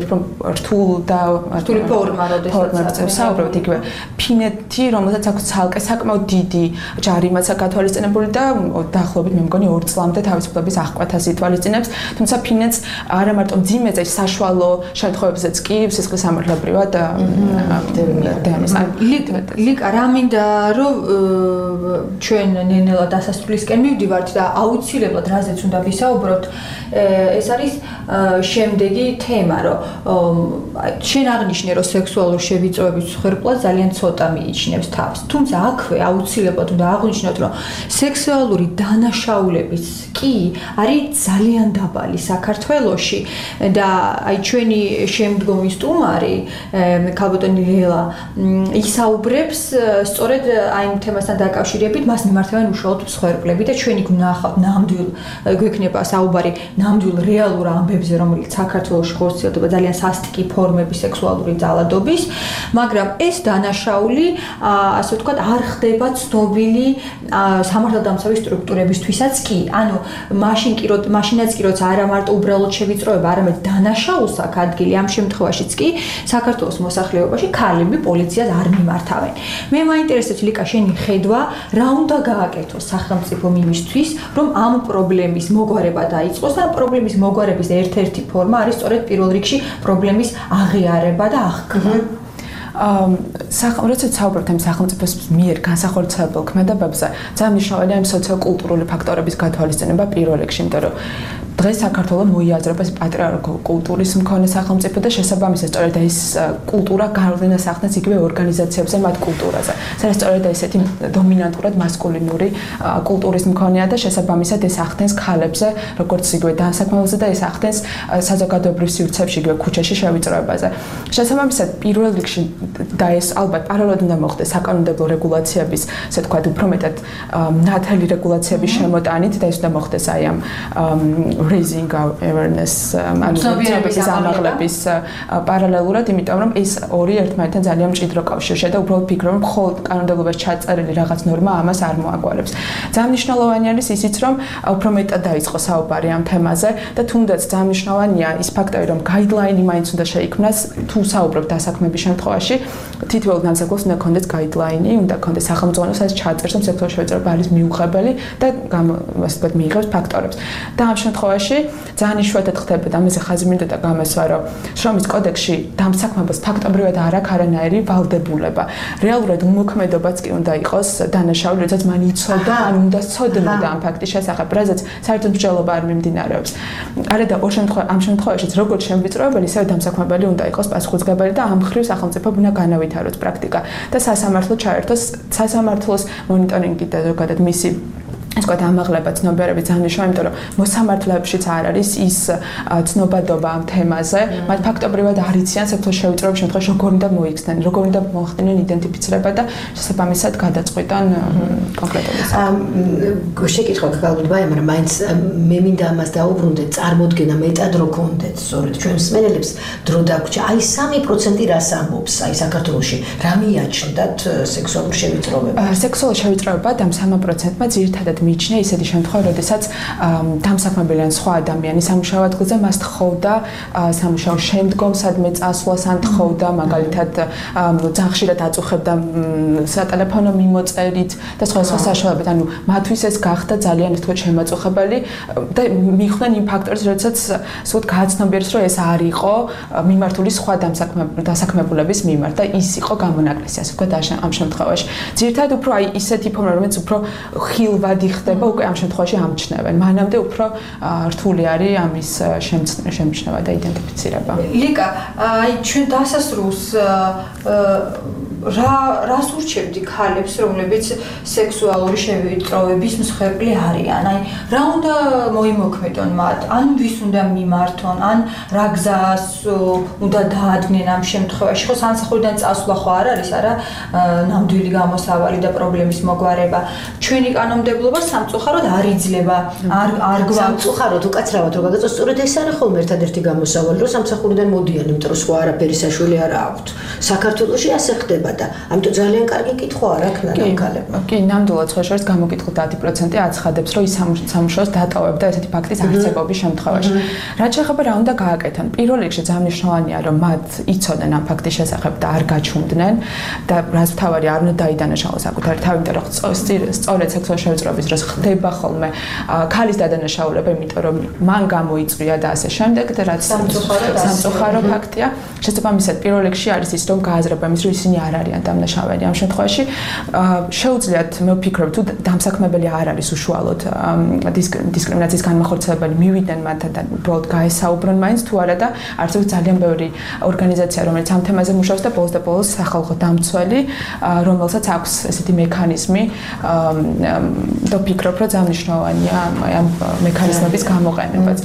რთული ფორმა, როდესაც საუბრობთ იგივე ფინეთი, რომელსაც აქვს ცალკე საკმაოდ დიდი ჯარიმაც გათვალისწინებული და დაახლოებით მე მგონი 2 წლამდე თავისუფლების აღკვეთას ითვალისწინებს. თუმცა ფინეთს არა მარტო მძიმეზე, საშუალო შემთხვევებზეც კი სისხლის სამართლებრივად ლიკა, რა მინდა რომ ჩვენ ნენელა დასასრულისკენ ვივდივართ და აუცილებლად რაზეც უნდა ვისაუბროთ, ეს არის შემდეგი თემა, რომ შენ აღნიშნე, რომ სექსუალურ შევიწროების მსხვერპლად ძალიან ცოტა მიიჩნევს თავს. თუმცა აქვე აუცილებლად უნდა აღვნიშნოთ, რომ სექსუალური დანაშაულების კი არის ძალიან დაბალი საქართველოში და აი ჩვენი შემდგომი სტუმარი ქალბატონი ლელა ისაუბრებს სწორედ აი ამ თემასთან დაკავშირებით, მას მიმართავენ უშუალოდ მსხვერპლები და ჩვენი გვნახავთ ნამდვილ გვექნება საუბარი ნამდვილ რეალურ ამბებზე ფორმებზე, რომელიც საქართველოში ხორციელდება, ძალიან სასტიკი ფორმები სექსუალური ძალადობის, მაგრამ ეს დანაშაული, ასე ვთქვათ, არ ხდება ცნობილი სამართალდამცავი სტრუქტურებისთვისაც კი. ანუ მაშინაც კი როცა არა მარტო უბრალოდ შევიწროება, არამედ დანაშაულს აქვს ადგილი, ამ შემთხვევაშიც კი საქართველოს მოსახლეობაში ქალები პოლიციას არ მიმართავენ. მე მაინტერესებს ლიკა შენი ხედვა, რა უნდა გააკეთოს სახელმწიფომ იმისთვის, რომ ამ პრობლემის მოგვარება დაიწყოს და პრობლემის მოგვარების ერთ-ერთი ფორმა არის სწორედ პირველ რიგში პრობლემის აღიარება და აღქმა. როცა საუბრობთ ამ სახელმწიფოს მიერ განსახორციელებელ ქმედებებზე, ძალიან მნიშვნელოვანია ამ სოციოკულტურული ფაქტორების გათვალისწინება პირველ რიგში, იმიტომ რომ დღეს საქართველოს მოიაზრება პატრიარქულ კულტურის მქონე სახელმწიფო და შესაბამისად სწორედ ეს კულტურა გავლენას ახდენს იგივე ორგანიზაციებზე მათ კულტურაზე. სადაც სწორედ ესეთი დომინანტურად მასკულინური კულტურის მქონეა და შესაბამისად ეს ახდენს ქალებზე, როგორც იგივე დასაქმებელზე და ეს ახდენს საზოგადოებრივ სივრცეებში, იგივე ქუჩაში შევიწროებაზე. შესაბამისად პირველ რიგში და ეს ალბათ პარალელურად უნდა მოხდეს საკანონმდებლო რეგულაციების, ასე ვთქვათ, უფრო მეტად ნათელი რეგულაციების შემოტანით და ეს უნდა მოხდეს აი ამ raising awareness ამის ამაღლების პარალელურად, იმიტომ რომ ეს ორი ერთმანეთთან ძალიან მჭიდრო კავშირშია და უბრალოდ ფიქრობ, რომ მხოლოდ კანონმდებლობაში ჩაწერილი რაღაც ნორმა ამას არ მოაგვარებს. ძალიან მნიშვნელოვანი არის ისიც, რომ უფრო მეტად დაიწყოს საუბარი ამ თემაზე და თუნდაც ძალიან მნიშვნელოვანია ის ფაქტი, რომ guideline-ი მაინც უნდა შეიქმნას, თუ საუბრობთ დასაქმების შემთხვევაში, თითოეულ განსაკუთრებულ უნდა კონდეს guideline-ი, უნდა კონდეს სახელმწიფო, სადაც ჩაწერს, რომ სექსუალური შევიწროება არის მიუღებელი და ასე ვთქვათ, მიიღებს ფაქტორებს. და ამ შემთხვევაში ძალიან იშვიათად ხდება და ამაზე ხაზი მინდა და გამესვა, რომ შრომის კოდექსში დამსაქმებას ფაქტობრივად არ აქვს არანაირი ვალდებულება. რეალურად უმოქმედობაც კი უნდა იყოს დანაშაული, როდესაც მან იცოდა, ან უნდა ცოდნოდა ამ ფაქტის შესახებ, რაზეც საერთოდ მსჯელობა არ მიმდინარეობს. არა და ამ შემთხვევაშიც როგორც შემვიწროებელი, ისევ დამსაქმებელი უნდა იყოს პასუხისმგებელი და ამ მხრივ სახელმწიფო უნდა განავითაროს პრაქტიკა და სასამართლო ჩაერთოს სასამართლოს მონიტორინგი და ზოგადად მისი ეს ყოთ ამაღლება ცნობიერების ძალიან მნიშვნელოვანია, იმიტომ რომ მოსამართლეებშიც არ არის ის ცნობადობა ამ თემაზე, მათ ფაქტობრივად არ იციან სექსუალური შევიწროების შემთხვევაში როგორ უნდა მოიქცნენ, როგორ უნდა მოახდინონ იდენტიფიცირება და შესაბამისად გადაწყვიტონ კონკრეტულად. შეკითხვა გაგალოდბა, მაგრამ მაინც მე მინდა ამას დაუბრუნდეთ, წარმოდგენა მეტად რო კონდეთ, სწორედ ჩვენ მსმენელებს დრო დაგვრჩა. აი 3% რას ამბობს, აი საქართველოში რა მიაჩნდათ სექსუალურ შევიწროებას? სექსუალური შევიწროება და 3%-მა ძირითადად მიჩნია ისეთი შემთხვევა, როდესაც დამსაქმებელი ან სხვა ადამიანი სამუშაო ადგილზე მას თხოვდა სამუშაო შემდგომ სადმე წასვლას ან თხოვდა მაგალითად ძაღლშიად აწუხებდა სატელეფონო მიმოწერით და სხვა საშუალებებით, ანუ მათთვის ეს გახდა ძალიან თქო შემაწუხებელი და მიხვდნენ იმ ფაქტორს, როდესაც სულ გააცნობიერეს, რომ ეს არ იყო მიმართული სხვა დასაქმებულების მიმართ და ის იყო გამონაკლისი, ასე ვთქვათ, ამ შემთხვევაში. ძირითადად უფრო აი ისეთი ფორმა, რომელიც უფრო ხილვადი ხდება, უკვე ამ შემთხვევაში ამჩნევენ. მანამდე უფრო რთული არის ამის შემჩნევა და იდენტიფიცირება. ლიკა, აი ჩვენ დასასრულს რას ურჩევდი ქალებს, რომლებიც სექსუალური შევიწროების მსხვერპლი არიან? აი, რა უნდა მოიმოქმედონ მათ? ან ვის უნდა მიმართონ? ან რა გზას უნდა დაადგნენ ამ შემთხვევაში? ხო, სამსახურიდან წასვლა ხო არ არის, არა ნამდვილი გამოსავალი და პრობლემის მოგვარება. ჩვენი კანონმდებლობა სამწუხაროდ არ იძლევა, არ გვაქვს სამწუხაროდ უკაცრავად რო გაგაწოს, სწორედ ეს არის ხოლმე ერთადერთი გამოსავალი, რომ სამსახურიდან მოდიან, იმიტომ რომ სხვა არაფერი საშველი არ აქვთ. საქართველოში ასე ხდება და ამიტომ ძალიან კარგი კითხვა არ აქვს ამ ქალებმა. კი, ნამდვილად სხვა შორის გამოკითხულ 10% აცხადებს, რომ ის სამუშაოს დატოვებდა ესეთი ფაქტის არსებობის შემთხვევაში. რაც შეეხება რა უნდა გააკეთონ? პირველ რიგში ძალიან მნიშვნელოვანია, რომ მათ იცოდნენ ამ ფაქტის შესახებ და არ გაჩუმდნენ და რაც მთავარი არ უნდა დაიდანაშაულოს საკუთარი თავი, იმიტომ რომ სწორედ სექსუალური შევიწროების დროს ხდება ხოლმე ქალის დადანაშაულება, იმიტომ რომ მან გამოიწვია და ასე შემდეგ და რაც სამწუხარო ფაქტია. შესაბამისად, პირველ რიგში არის ის, რომ გააზრება იმის, რომ ისინი არ არიან დამნაშავენი ამ შემთხვევაში. შეუძლიათ, მე ვფიქრობ, თუ დამსაქმებელი არ არის უშუალოდ დისკრიმინაციის განმახორციელებელი, მივიდნენ მათთან და უბრალოდ გაესაუბრონ მაინც თუ არა და არსებობს ძალიან ბევრი ორგანიზაცია, რომელიც ამ თემაზე მუშაობს და ბოლოს და ბოლოს სახალხო დამცველი, რომელსაც აქვს ესეთი მექანიზმი და ვფიქრობ, რომ ძალიან მნიშვნელოვანია ამ მექანიზმების გამოყენებაც.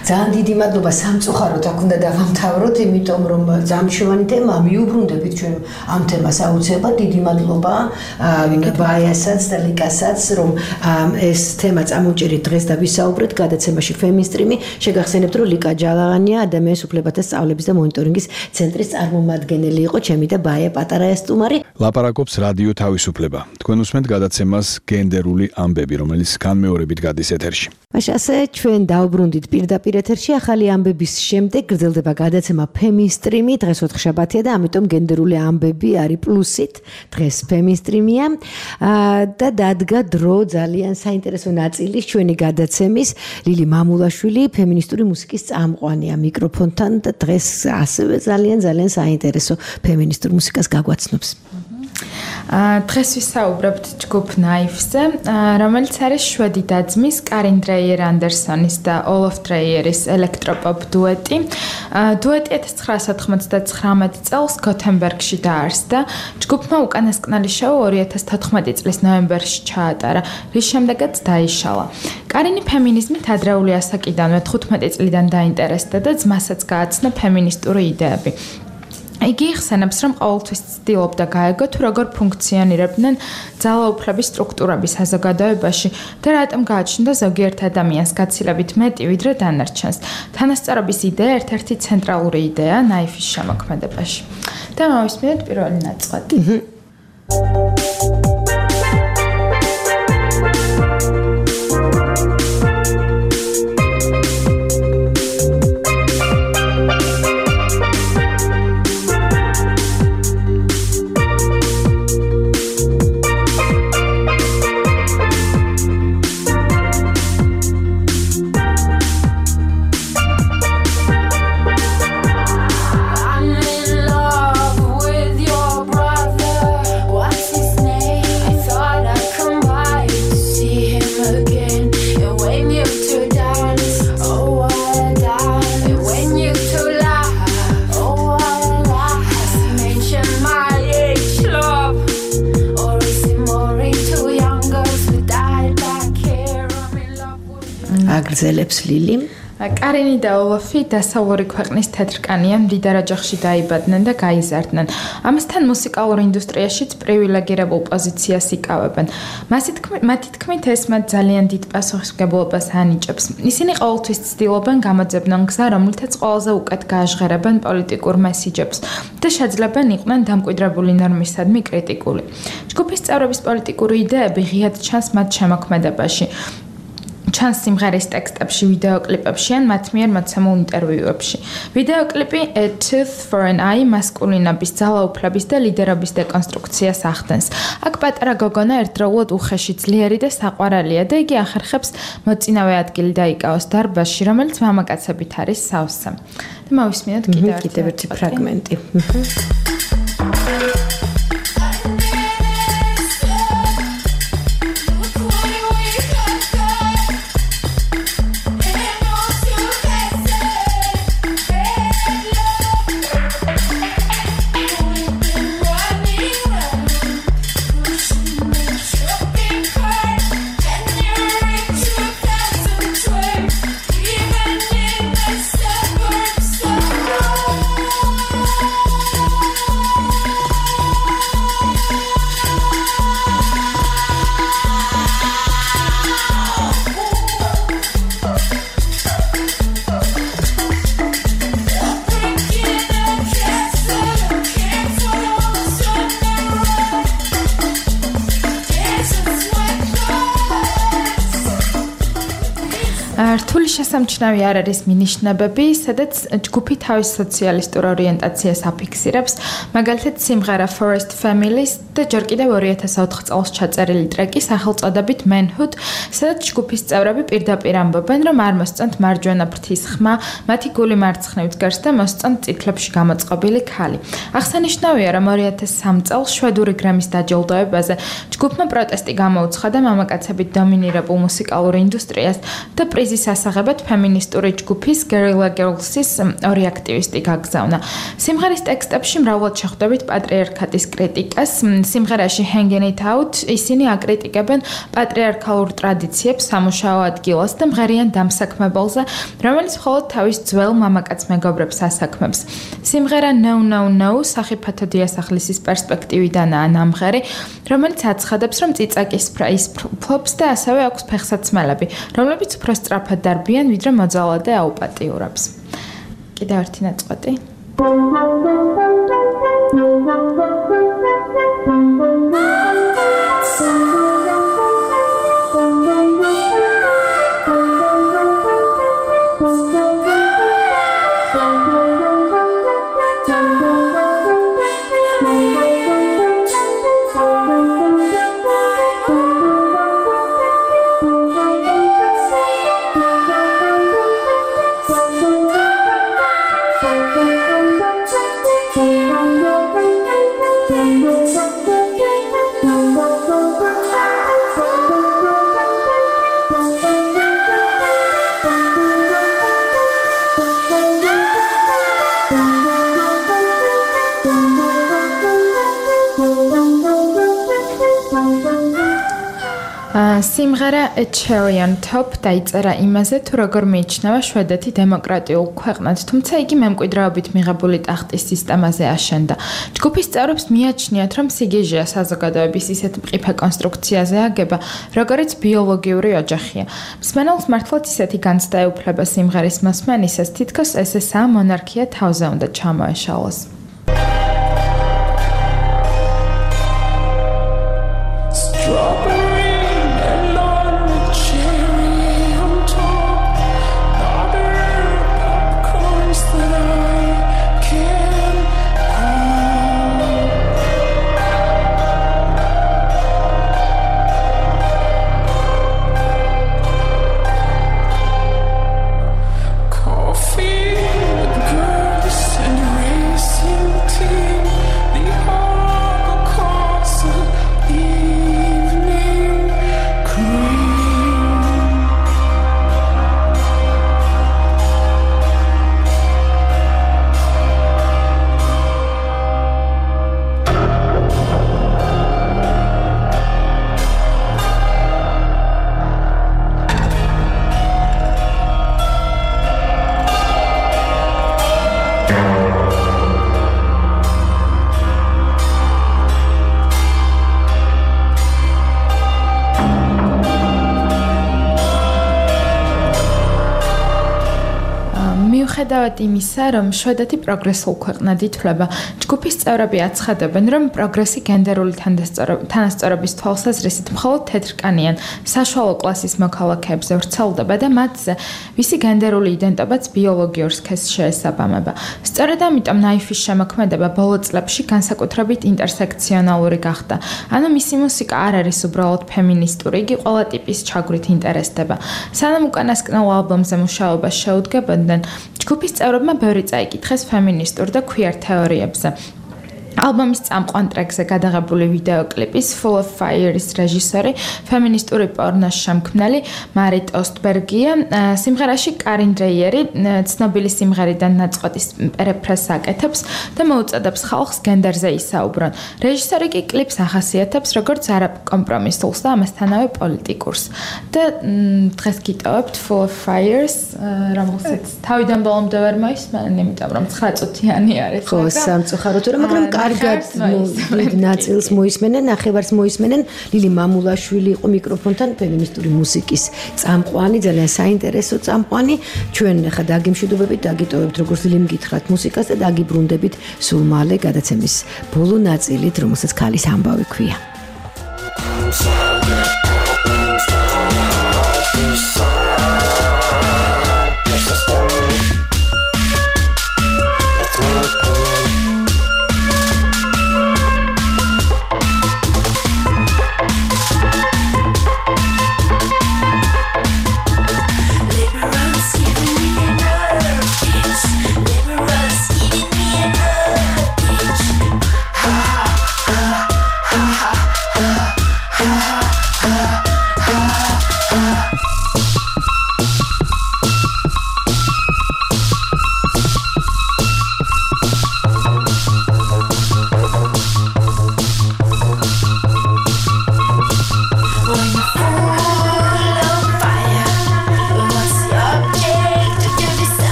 ძალიან დიდი მადლობა სამწუხაროდ აქ უნდა დავამთავროთ, იმიტომ რომ ძალიან მნიშვნელოვანი თემაა, მიუბრუნდებით ჩვენ ამ თემას აუცილებლად. დიდი მადლობა ბაიასაც და ლიკასაც, რომ ეს თემა წამოვჭერით დღეს და ვისაუბრეთ გადაცემაში ფემინსტრიმი. შეგახსენებთ, რომ ლიკა ჯალაღანია ადამიანის უფლებათა სწავლების და მონიტორინგის ცენტრის წარმომადგენელი იყო, ჩემი და ბაია პატარაა სტუმარი. ლაპარაკობს რადიო თავისუფლება. თქვენ უსმენთ გადაცემას გენდერული ამბები, რომელიც განმეორებით გადის ეთერში. ასე ჩვენ დავბრუნდით პირდაპირ ეთერში ახალი ამბების შემდეგ გრძელდება გადაცემა ფემინსტრიმი. დღეს ოთხშაბათია და ამიტომ გენდერული ამბები არის პლუსით. დღეს ფემინსტრიმია და დადგა დრო ძალიან საინტერესო ნაწილის ჩვენი გადაცემის. ლილი მამულაშვილი ფემინისტური მუსიკის წამყვანია მიკროფონთან და დღეს ასევე ძალიან საინტერესო ფემინისტურ მუსიკას გაგვაცნობს. დღეს ვისაუბრებთ ჯგუფ Knives-ზე, რომელიც არის შვედი დაძმის კარინ დრეიერ ანდერსონის და ოლოფ დრეიერის ელექტროპოპ დუეტი. დუეტი 1999 წელს გოთენბერგში დაარსდა. ჯგუფმა უკანასკნელი შოუ 2014 წლის ნოემბერში ჩაატარა, რის შემდეგაც დაიშალა. კარინი ფემინიზმით ადრეული ასაკიდანვე 15 წლიდან დაინტერესდა და ძმასაც გააცნა ფემინისტური იდეები. იგი იხსენებს, რომ ყოველთვის ცდილობდა გაეგო თუ როგორ ფუნქციონირებდნენ ძალაუფლების სტრუქტურები საზოგადოებაში და რატომ გააჩნდა ზოგიერთ ადამიანს გაცილებით მეტი ვიდრე დანარჩენს. თანასწორობის იდეა ერთ-ერთი ცენტრალური იდეა Knives-ის შემოქმედებაში. და მოვისმინეთ პირველი ნაწყვეტი. აგრძელებს ლილი. კარინი და ოლოფი დასავლური ქვეყნის თეთრკანიან მდიდარ ოჯახში დაიბადნენ და გაიზარდნენ. ამასთან მუსიკალურ ინდუსტრიაშიც პრივილეგირებულ პოზიციას იკავებენ. მათი თქმით, ეს მათ ძალიან დიდ პასუხისმგებლობას ანიჭებს. ისინი ყოველთვის ცდილობენ გამოძებნონ გზა, რომლითაც ყველაზე უკეთ გააჟღერებენ პოლიტიკურ მესიჯებს და შეძლებენ იყვნენ დამკვიდრებული ნორმისადმი კრიტიკული. ჯგუფის წევრების პოლიტიკური იდეები ღიად ჩანს მათ შემოქმედებაში. ჩანს სიმღერის ტექსტებში, ვიდეოკლიპებში ან მათ მიერ მოცემულ ინტერვიუებში. ვიდეოკლიპი A Tooth for an Eye მასკულინობის, ძალაუფლების და ლიდერობის დეკონსტრუქციას ახდენს. აქ პატარა გოგონა ერთდროულად უხეში, ძლიერი და საყვარელია და იგი ახერხებს მოწინავე ადგილი დაიკავოს დარბაზში, რომელიც მამაკაცებით არის სავსე. და მოვისმინოთ კიდევ ერთი ფრაგმენტი. რთული შესამჩნევი არ არის მინიშნებები, სადაც ჯგუფი თავის სოციალისტურ ორიენტაციას აფიქსირებს, მაგალითად სიმღერა Forest Families და ჯერ კიდევ 2004 წელს ჩაწერილი ტრეკი სახელწოდებით Manhood, სადაც ჯგუფის წევრები პირდაპირ ამბობენ, რომ არ მოსწონთ მარჯვენა ფრთის ხმა, მათი გული მარცხნივ დგას და მოსწონთ წითლებში გამოწყობილი ქალი. აღსანიშნავია, რომ 2003 წელს შვედური გრემის დაჯილდოებაზე ჯგუფმა პროტესტი გამოუცხადა მამაკაცებით დომინირებულ მუსიკალურ ინდუსტრიას და პრიზი სიუჟეტის ასაღებად ფემინისტური ჯგუფის Guerrilla Girls-ის ორი აქტივისტი გაგზავნა. სიმღერის ტექსტებში მრავლად შეხვდებით პატრიარქატის კრიტიკას. სიმღერაში Hanging It Out ისინი აკრიტიკებენ პატრიარქალურ ტრადიციებს, სამუშაო ადგილას და მღერიან დამსაქმებელზე, რომელიც მხოლოდ თავის ძველ მამაკაც მეგობრებს ასაქმებს. სიმღერა No No No სახიფათო დიასახლისის პერსპექტივიდანაა ნამღერი, რომელიც აცხადებს, რომ წიწაკის პრაის ფლობს და ასევე აქვს ფეხსაცმელები, რომლებიც უფრო სწრაფად დარბიან, ვიდრე მოძალა და აუპატიურებს. კიდევ ერთი ნაწყვეტი. სიმღერა A Cherry on Top დაიწერა იმაზე, თუ როგორ მიიჩნევა შვედეთი დემოკრატიულ ქვეყნად, თუმცა იგი მემკვიდრეობით მიღებული ტახტის სისტემაზე აშენდა. ჯგუფის წევრებს მიაჩნიათ, რომ სიგიჟეა საზოგადოების ისეთ მყიფე კონსტრუქციაზე აგება, როგორიც ბიოლოგიური ოჯახია. მსმენელს მართლაც ისეთი განცდა ეუფლება სიმღერის მოსმენისას, თითქოს ეს მონარქია თავზე უნდა ჩამოეშალოს. მიუხედავად იმისა, რომ შვედეთი პროგრესულ ქვეყნად ითვლება, ჯგუფის წევრები აცხადებენ, რომ პროგრესი გენდერული თანასწორობის თვალსაზრისით მხოლოდ თეთრკანიან საშუალო კლასის მოქალაქეებზე ვრცელდება და მათზე, ვისი გენდერული იდენტობაც ბიოლოგიურ სქესს შეესაბამება. სწორედ ამიტომ ნაიფის შემოქმედება ბოლო წლებში განსაკუთრებით ინტერსექციონალური გახდა. ანუ მისი მუსიკა არ არის უბრალოდ ფემინისტური, იგი ყველა ტიპის ჩაგვრით ინტერესდება. სანამ უკანასკნელ ალბომზე მუშაობას შეუდგებოდნენ, ჯგუფის წევრებმა ბევრი წაიკითხეს ფემინისტურ და queer თეორიებზე. ალბომის წამყვან ტრეკზე გადაღებული ვიდეოკლიპის Full of Fire-ის რეჟისორი, ფემინისტური პორნოს შემქმნელი მარიტ ოსტბერგია. სიმღერაში კარინ დრეიერი ცნობილი სიმღერიდან ნაწყვეტის პერეფრეზს აკეთებს და მოუწოდებს ხალხს გენდერზე ისაუბრონ. რეჟისორი კი კლიპს ახასიათებს როგორც არაკომპრომისულს და ამასთანავე პოლიტიკურს. და დღეს გიტოვებთ Full of Fire-ს, რომელსაც თავიდან ბოლომდე ვერ მოისმენენ, იმიტომ რომ 9 წუთიანი არის. ხო, სამწუხაროდ, მაგრამ კარგად ნაწილს მოისმენენ, ნახევარს მოისმენენ. ლილი მამულაშვილი იყო მიკროფონთან, ფემინისტური მუსიკის წამყვანი, ძალიან საინტერესო წამყვანი. ჩვენ ახლა დაგიმშვიდობებით, დაგიტოვებთ როგორც ლიმ გითხრათ მუსიკას და დაგიბრუნდებით სულ მალე გადაცემის ბოლო ნაწილით, რომელსაც ქალის ამბავი ქვია.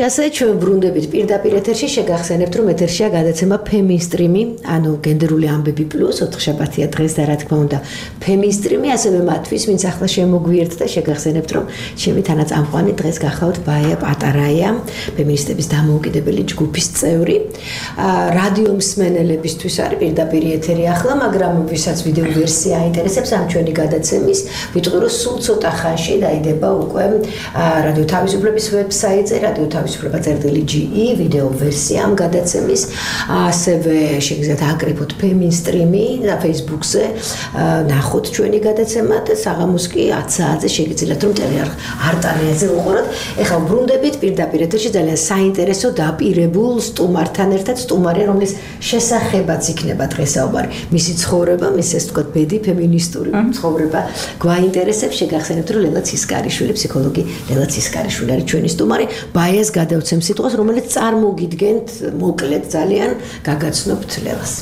საშასე ჩვენ ბრუნდებით პირდაპირ ეთერში შეგახსენებთ რომ ეთერშია გადაცემა ფემინსტრიმი, ანუ გენდერული ამბები პლუს 4 შაბათია დღეს და რა თქმა უნდა ფემინსტრიმი ასევე მათთვის ვინც ახლა შემოგვიერთდა და შეგახსენებთ რომ ჩემი თანაწამყვანი დღეს გახავთ ბაია პატარაია, ფემინისტების დამოუკიდებელი ჯგუფის წევრი. რადიო მსმენელებისთვის არის პირდაპირ ეთერი ახლა, მაგრამ ვისაც ვიდეო ვერსია აინტერესებს ამ ჩვენი გადაცემის, ვიტყვი რომ სულ ცოტა ხანში დაიდება უკვე რადიო თავისუფლების ვებსაიტზე, რადიო თავისუფლება.ge ვიდეო ვერსია ამ გადაცემის, ასევე შეგიძლიათ აკრიფოთ ფემინსტრიმი და Facebook-ზე ნახოთ ჩვენი გადაცემა და საღამოს კი 10 საათზე შეგიძლიათ რომ ტელეარხ არტანიაზე უყუროთ. ეხლა ბრუნდებით პირდაპირ ეთერში ძალიან საინტერესო დაპირებულ სტუმართან ერთად, სტუმარი რომლის შესახებაც იქნება დღესაუბარი. მისი ცხოვრება, მისი ასე ვთქვათ, ბედი ფემინისტური ცხოვრება გვაინტერესებს. შეგახსენებთ რომ ლელა ცისკარიშვილი, ფსიქოლოგი ლელა ცისკარიშვილი არის ჩვენი სტუმარი. ბაიას გადავცემ სიტყვას, რომელიც წარმოგიდგენთ მოკლედ ძალიან გაგაცნობთ ლელას.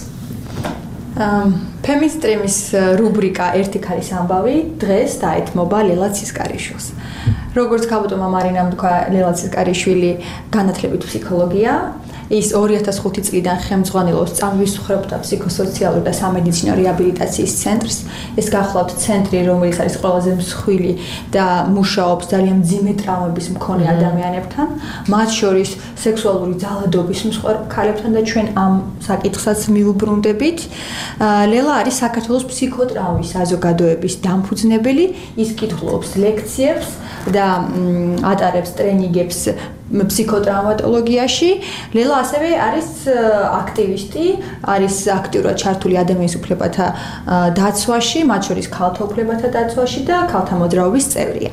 ფემინსტრიმის რუბრიკა ერთი ქალის ამბავი დღეს დაეთმობა ლელა ცისკარიშვილს. როგორც გაბატონმა მარინამ თქვა, ლელა ცისკარიშვილი განათლებით ფსიქოლოგია. ის 2005 წლიდან ხელმძღვანელობს წამების მსხვერპლთა ფსიქოსოციალური და სამედიცინო რეაბილიტაციის ცენტრს. ეს გახლავთ ცენტრი, რომელიც არის ყველაზე მსხვილი და მუშაობს ძალიან მძიმე ტრავმების მქონე ადამიანებთან, მათ შორის სექსუალური ძალადობის მსხვერპლ ქალებთან და ჩვენ ამ საკითხსაც მივუბრუნდებით. ლელა არის საქართველოს ფსიქოტრაუმის საზოგადოების დამფუძნებელი, ის კითხულობს ლექციებს და ატარებს ტრენინგებს ფსიქოტრაუმატოლოგიაში. ლელა ასევე არის აქტივისტი, არის აქტიურად ჩართული ადამიანის უფლებათა დაცვაში, მათ შორის ქალთა უფლებათა დაცვაში და ქალთა მოძრაობის წევრია.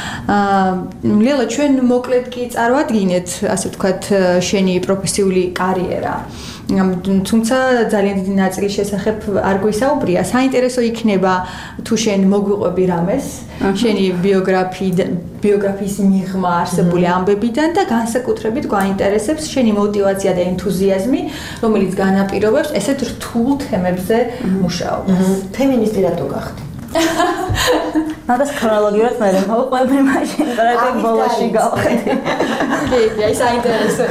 ლელა, ჩვენ მოკლედ კი წარვადგინეთ, ასე ვთქვათ, შენი პროფესიული კარიერა. თუმცა ძალიან დიდი ნაწილის შესახებ არ გვისაუბრია. საინტერესო იქნება თუ შენ მოგვიყვები რამეს, შენი ბიოგრაფიის მიღმა არსებული ამბებიდან და განსაკუთრებით გვაინტერესებს შენი мотиваცია და ენთუზიაზმი, რომელიც განაპირობებს ესეთ რთულ თემებზე მუშაობას. ფემინისტი რატო გახდი? მაგას ქრონოლოგიურად მე მოვყვები მაშინ, რა ბოლოში გავხედი. კი, აი საინტერესო.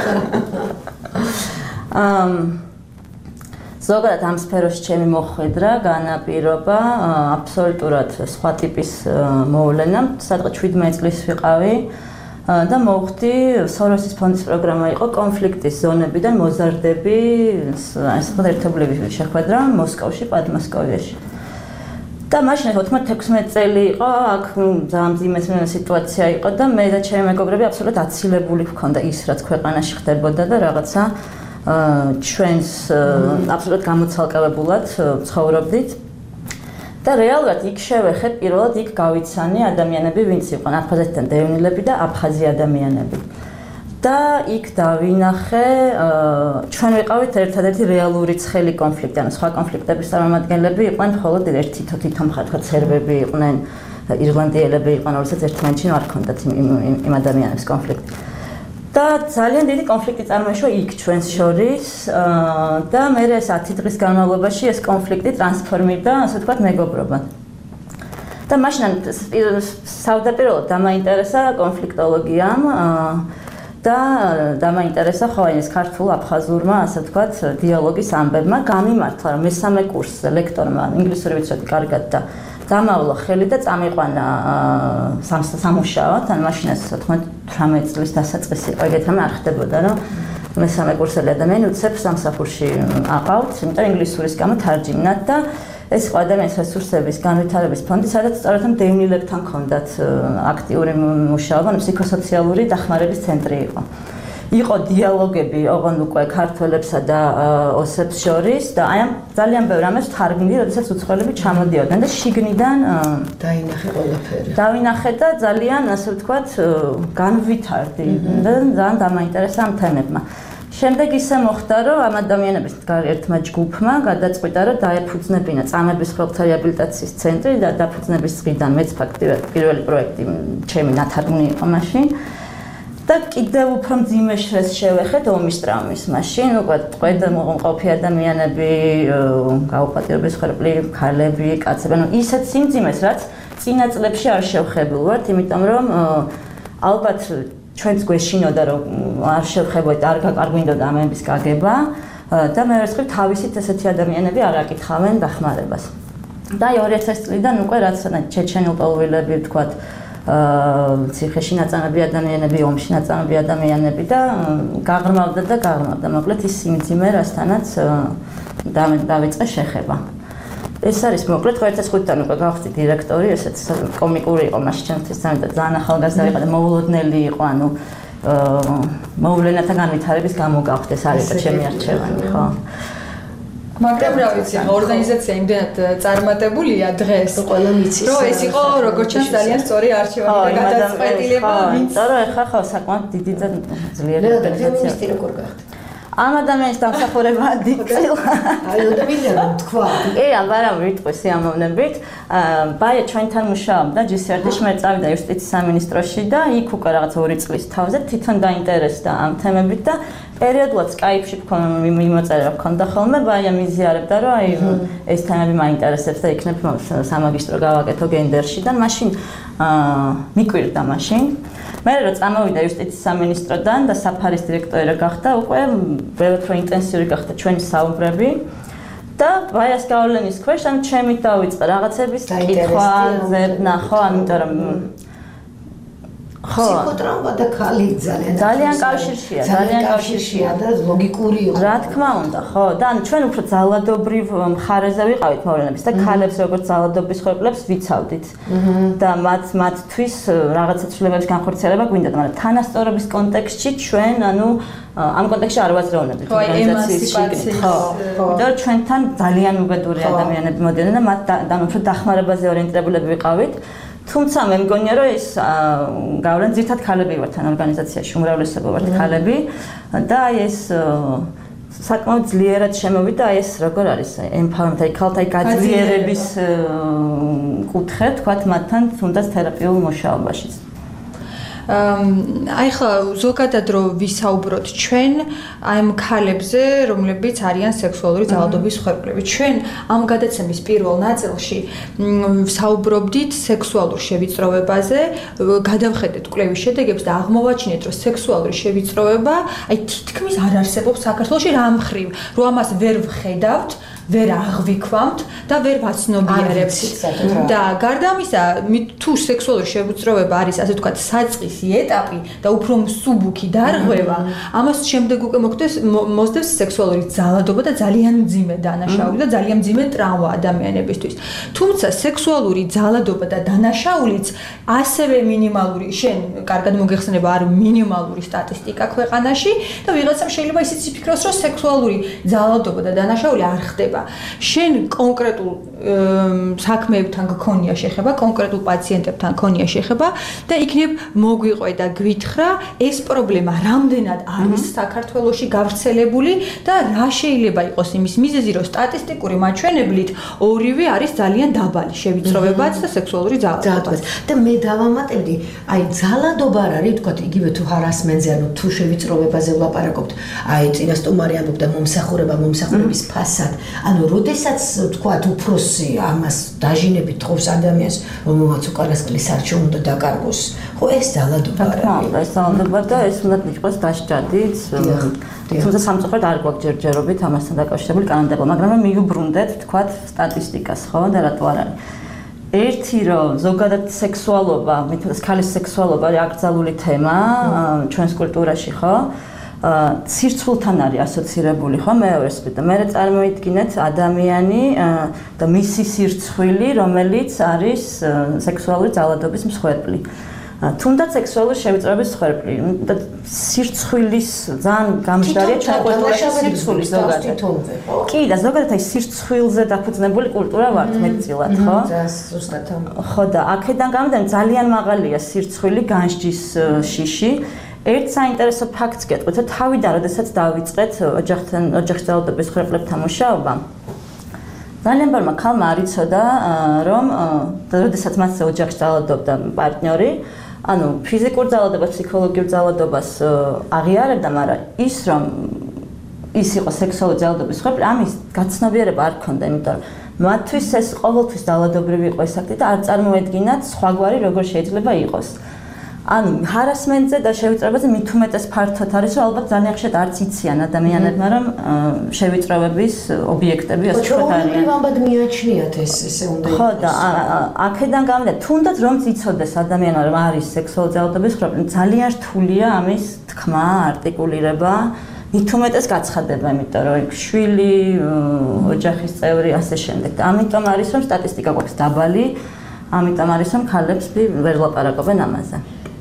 ზოგადად ამ სფეროში ჩემი მოხვედრა, განაპირობა, აბსოლუტურად სხვა ტიპის მოვლენა, სადღაც 17 წლის ვიყავი და მოვხდი სოროსის ფონდის პროგრამა იყო კონფლიქტის ზონებიდან მოზარდები, ასე ერთობლივი შეხვედრა მოსკოვში, პადმოსკოვიაში. და მაშინ 16 წელი იყო, აქ ძალიან მძიმე სიტუაცია იყო და მე და ჩემი მეგობრები აბსოლუტურად აცილებული ვქონდა ის, რაც ქვეყანაში ხდებოდა და რაღაცა ჩვენს აბსოლუტურად გამოცალკევებულად ცხოვრობდით. და რეალურად იქ შევეხე, პირველად იქ გავიცანი ადამიანები, ვინც იყვნენ აფხაზეთიდან დევნილები და აფხაზი ადამიანები. და იქ დავინახე, ჩვენ ვიყავით ერთადერთი რეალური ცხელი კონფლიქტი, ანუ სხვა კონფლიქტების წარმომადგენლები იყვნენ მხოლოდ თითო მხატვრა სერბები იყვნენ, ირლანდიელები იყვნენ, როდესაც ერთმანეთში არ ჰქონდათ იმ ადამიანების კონფლიქტი. და ძალიან დიდი კონფლიქტი წარმოიშვა იქ ჩვენს შორის და მე ეს 10 დღის განმავლობაში ეს კონფლიქტი ტრანსფორმირდა, ასე ვთქვათ, მეგობრობად. და მაშინ საუდაპირველად დამაინტერესა კონფლიქტოლოგიამ და დამაინტერესა ეს ქართულ აფხაზურმა, ასე ვთქვათ, დიალოგის ამბებმა. გამიმართლა, რომ მესამე კურსზე ლექტორმა ინგლისური ვიცოდი კარგად და დამავლო ხელი და წამიყვანა სამუშაოდ, ან მაშინ ეს 18 წლის დასაწყისი იყო, ეგეთ რამე არ ხდებოდა, რომ მესამე კურსელი ადამიანი უცებ სამსახურში აყავთ, იმიტომ ინგლისურის გამო თარჯიმნად და ეს იყო ადამიანის რესურსების განვითარების ფონდი, სადაც სწორედ დევნილებთან ჰქონდათ აქტიური მუშაობა, ფსიქოსოციალური დახმარების ცენტრი იყო. იყო დიალოგები ოღონდ უკვე ქართველებსა და ოსებს შორის და აი ამ ძალიან ბევრ რამეს თარგმნილი, როდესაც უცხოელები ჩამოდიოდნენ და შიგნიდან დაინახე ყველაფერი. დავინახე და ძალიან, ასე ვთქვათ, განვითარდი და ძალიან დამაინტერესა ამ თემებმა. შემდეგ ისე მოხდა, რომ ამ ადამიანების ერთმა ჯგუფმა გადაწყვიტა, რომ დაეფუძნებინა წამების მსხვერპლთა რეაბილიტაციის ცენტრი და დაფუძნების დღიდან მეც ფაქტიურად პირველი პროექტი ჩემი ნათარგმნი იყო მაშინ. და კიდევ უფრო მძიმე შრეს შევეხეთ ომის ტრაუმის მაშინ, უკვე ყველა მყოფი ადამიანები, გაუპატიურების მსხვერპლი ქალები, კაცები, ანუ ისეთ სიმძიმეს, რაც წინა წლებში არ შევხებულ ვართ, იმიტომ რომ ალბათ ჩვენც გვეშინოდა რომ არ შევხებოდით, არ გვინდოდა ამების გაგება და მეორე მხრივ თავისით ესეთი ადამიანები არ აკითხავენ დახმარებას. და 2000 წლიდან უკვე რაც ჩეჩენილ-პოლვილები ვთქვათ, ციხეში ნაწამები ადამიანები, ომში ნაწამები ადამიანები და გაღრმავდა, მოკლედ ის სიმძიმე, რასთანაც დავიწყე შეხება. ეს არის მოკლედ 2005-დან უკვე გავხდი დირექტორი, ესეც კომიკური იყო მაშინ ჩემთვის ძალიან ახალგაზრდა იყო და მოულოდნელი იყო, ანუ მოვლენათა განვითარების გამო გავხდი, ეს არის ჩემი არჩევანი, ხო? მაგრამ რა ვიცი, ორგანიზაცია იმდენად წარმატებულია დღეს, რომ ეს იყო როგორც ჩანს ძალიან სწორი არჩევანი და გადაწყვეტილება, იმიტომ რომ ეხლა ხო საკმაოდ დიდი და ძლიერი ორგანიზაცია. ამ ადამიანის დამსახურება დიდწილად. აი, ადამიანებმა თქვა. არა, ვიტყვი სიამოვნებით. ბაია ჩვენთან მუშაობდა GCRT-ში, მე წავიდა იუსტიციის სამინისტროში და იქ უკვე რაღაც 2 წლის თავზე თვითონ დაინტერესდა ამ თემებით და პერიოდულად Skype-ში მიმოწერა ქონდა ხოლმე, ბაია მიზიარებდა, რომ აი ეს თემები მაინტერესებს და იქნებ სამაგისტრო გავაკეთო გენდერში და მაშინ მიკვირდა მაშინ. მე რო წამოვიდა იუსტიციის სამინისტროდან და საფარის დირექტორი რა გახდა, უკვე ბევრ ინტენსიური გახდა ჩვენი საუბრები და ბაიას გავლენის ქვეშ ან ჩემით დავიწყე რაღაცების კითხვა, ზებნა, ხო, ამიტომ რომ ფსიქოტრაუმა და ქალი ძალიან კავშირშია და ლოგიკური იყო. რა თქმა უნდა, ხო, და ანუ ჩვენ უფრო ძალადობრივ მხარეზე ვიყავით მოვლენების და ქალებს როგორც ძალადობის ხორკლებს ვიცავდით. და მათთვის რაღაცა ცვლილებების განხორციელება გვინდოდა, მაგრამ თანასწორობის კონტექსტში ჩვენ, ანუ ამ კონტექსტში არ ვაზროვნებთ ორგანიზაციის შიგნით, ხო. და ჩვენთან ძალიან უბედური ადამიანები მოდიოდნენ და მათ უფრო დახმარებაზე ორიენტირებულები ვიყავით. თუმცა მე მგონია რომ ეს გავლენა ძირთად ქალები ვართ ან ორგანიზაციაში უმრავლესობა ვართ ქალები და აი ეს საკმაოდ ძლიერად შემოვიდა აი ეს როგორ არის empowerment აი ქალთა გაძლიერების კუთხე თქვათ მათთან თუნდაც თერაპიულ მუშაობაშიც აი ხა ზოგადად რო ვისაუბროთ ჩვენ აი ამ ქალებზე, რომლებიც არიან სექსუალური ძალადობის მსხვერპლები. ჩვენ ამ გადაცემის პირველ ნაწილში ვსაუბრობდით სექსუალურ შევიწროვებაზე, გადავხედეთ კვლევის შედეგებს და აღმოვაჩინეთ, რომ სექსუალური შევიწროვება აი თითქმის არ არსებობს საქართველოში რამ ხრივ, რომ ამას ვერ ვხედავთ, ვერ აღვიქვამთ და ვერ ვაცნობიერებთ. და გარდა ამისა, თუ სექსუალური შევიწროვება არის ასე ვთქვათ საწყისი ეტაპი და უფრო მსუბუქი დარღვევა, ამას შემდეგ უკვე მოსდევს სექსუალური ძალადობა და ძალიან მძიმე დანაშაული და ძალიან მძიმე ტრავმა ადამიანებისთვის. თუმცა სექსუალური ძალადობა და დანაშაულიც ასევე მინიმალური, შენ კარგად მოგეხსენება, არ მინიმალური სტატისტიკა ქვეყანაში და ვიღაცამ შეიძლება ისიც იფიქროს, რომ სექსუალური ძალადობა და დანაშაული არ ხდება. შენ კონკრეტულ საქმეებთან გქონია შეხება, კონკრეტულ პაციენტებთან გქონია შეხება და იქნებ მოგვიყვე და გვითხრა ეს პრობლემა რამდენად არის საქართველოში გავრცელებული და რა შეიძლება იყოს იმის მიზეზი, რომ სტატისტიკური მაჩვენებლით ორივე არის ძალიან დაბალი შევიწროვებაც და სექსუალური ძალადობაც. და მე დავამატებდი, აი ძალადობა არ არის, თქვათ, იგივე თუ ჰარასმენტზე, ანუ თუ შევიწროვებაზე ვლაპარაკობთ, აი წინასწომარი ამბობდა მომსახურების ფასად. ანუ როდესაც თქვათ უფროსი ამას დაჟინებით თხოვს ადამიანს, რომელმაც უკანასკნელი სარჩო უნდა დაკარგოს. ხო ეს ძალადობა არა. ეს ძალადობა და ეს უნდა იყოს დასჯადით. თუმცა სამწუხაროდ არ გვაქვს ჯერჯერობით ამასთან დაკავშირებული კანონმდებლობა, მაგრამ მიუბრუნდეთ თქვათ სტატისტიკას, ხო და რატო არ არის. ერთი რომ ზოგადად სექსუალობა, მithras ქალის სექსუალობა არის აკრძალული თემა ჩვენს კულტურაში, ხო? ცირცულთან არის ასოცირებული, ხო, მეორეს და მე წარმოიდგინეთ ადამიანი და მისი სირცხვილი, რომელიც არის სექსუალური ძალადობის მსხვერპლი. თუნდაც სექსუალური შევიწროების მსხვერპლი და სირცხვილის ძალიან გამჟდარია ჩვენ კულტურაში სირცხვილი ზოგადად. კი და ზოგადად აი სირცხვილზე დაფუძნებული კულტურა ვართ მეტწილად, ხო? ზუსტად. ხო და აქედან გამომდინარე ძალიან მაღალია სირცხვილი განსჯის შიში. ერთ საინტერესო ფაქტს გეტყვით, რომ თავიდან როდესაც დავიწყეთ ოჯახის ძალადობის მსხვერპლებთან მუშაობა, ძალიან ბევრმა ქალმა არ იცოდა, რომ როდესაც მასზე ოჯახში ძალადობდა პარტნიორი, ანუ ფიზიკურ ძალადობას, ფსიქოლოგიურ ძალადობას აღიარებდა, მაგრამ ის რომ ის იყო სექსუალური ძალადობის მსხვერპლი, ამის გაცნობიერება არ ქონდა, იმიტომ რომ მათთვის ეს ყოველთვის ძალადობრივი იყო ეს აქტი და არ წარმოედგინათ სხვაგვარი როგორ შეიძლება იყოს. ანუ ჰარასმენტზე და შევიწროებაზე მით უმეტეს ფართოდ არის, რომ ალბათ ძალიან ხშირად არც იციან ადამიანებმა, რომ შევიწროების ობიექტები ასე ვთქვათ არიან. ჩვეულებრივად მიაჩნიათ ესე უნდა იყოს. ხო და აქედან გამომდინარე, თუნდაც რომ იცოდეს ადამიანმა, რომ არის სექსუალური ძალადობის პრობლემა, ძალიან რთულია ამის თქმა, არტიკულირება. მით უმეტეს გაცხადება, იმიტომ რომ შვილი, ოჯახის წევრი ასე შემდეგ. და ამიტომ არის რომ სტატისტიკა გვაქვს დაბალი, ამიტომ არის რომ ქალებს ვერ ლაპარაკობენ ამაზე.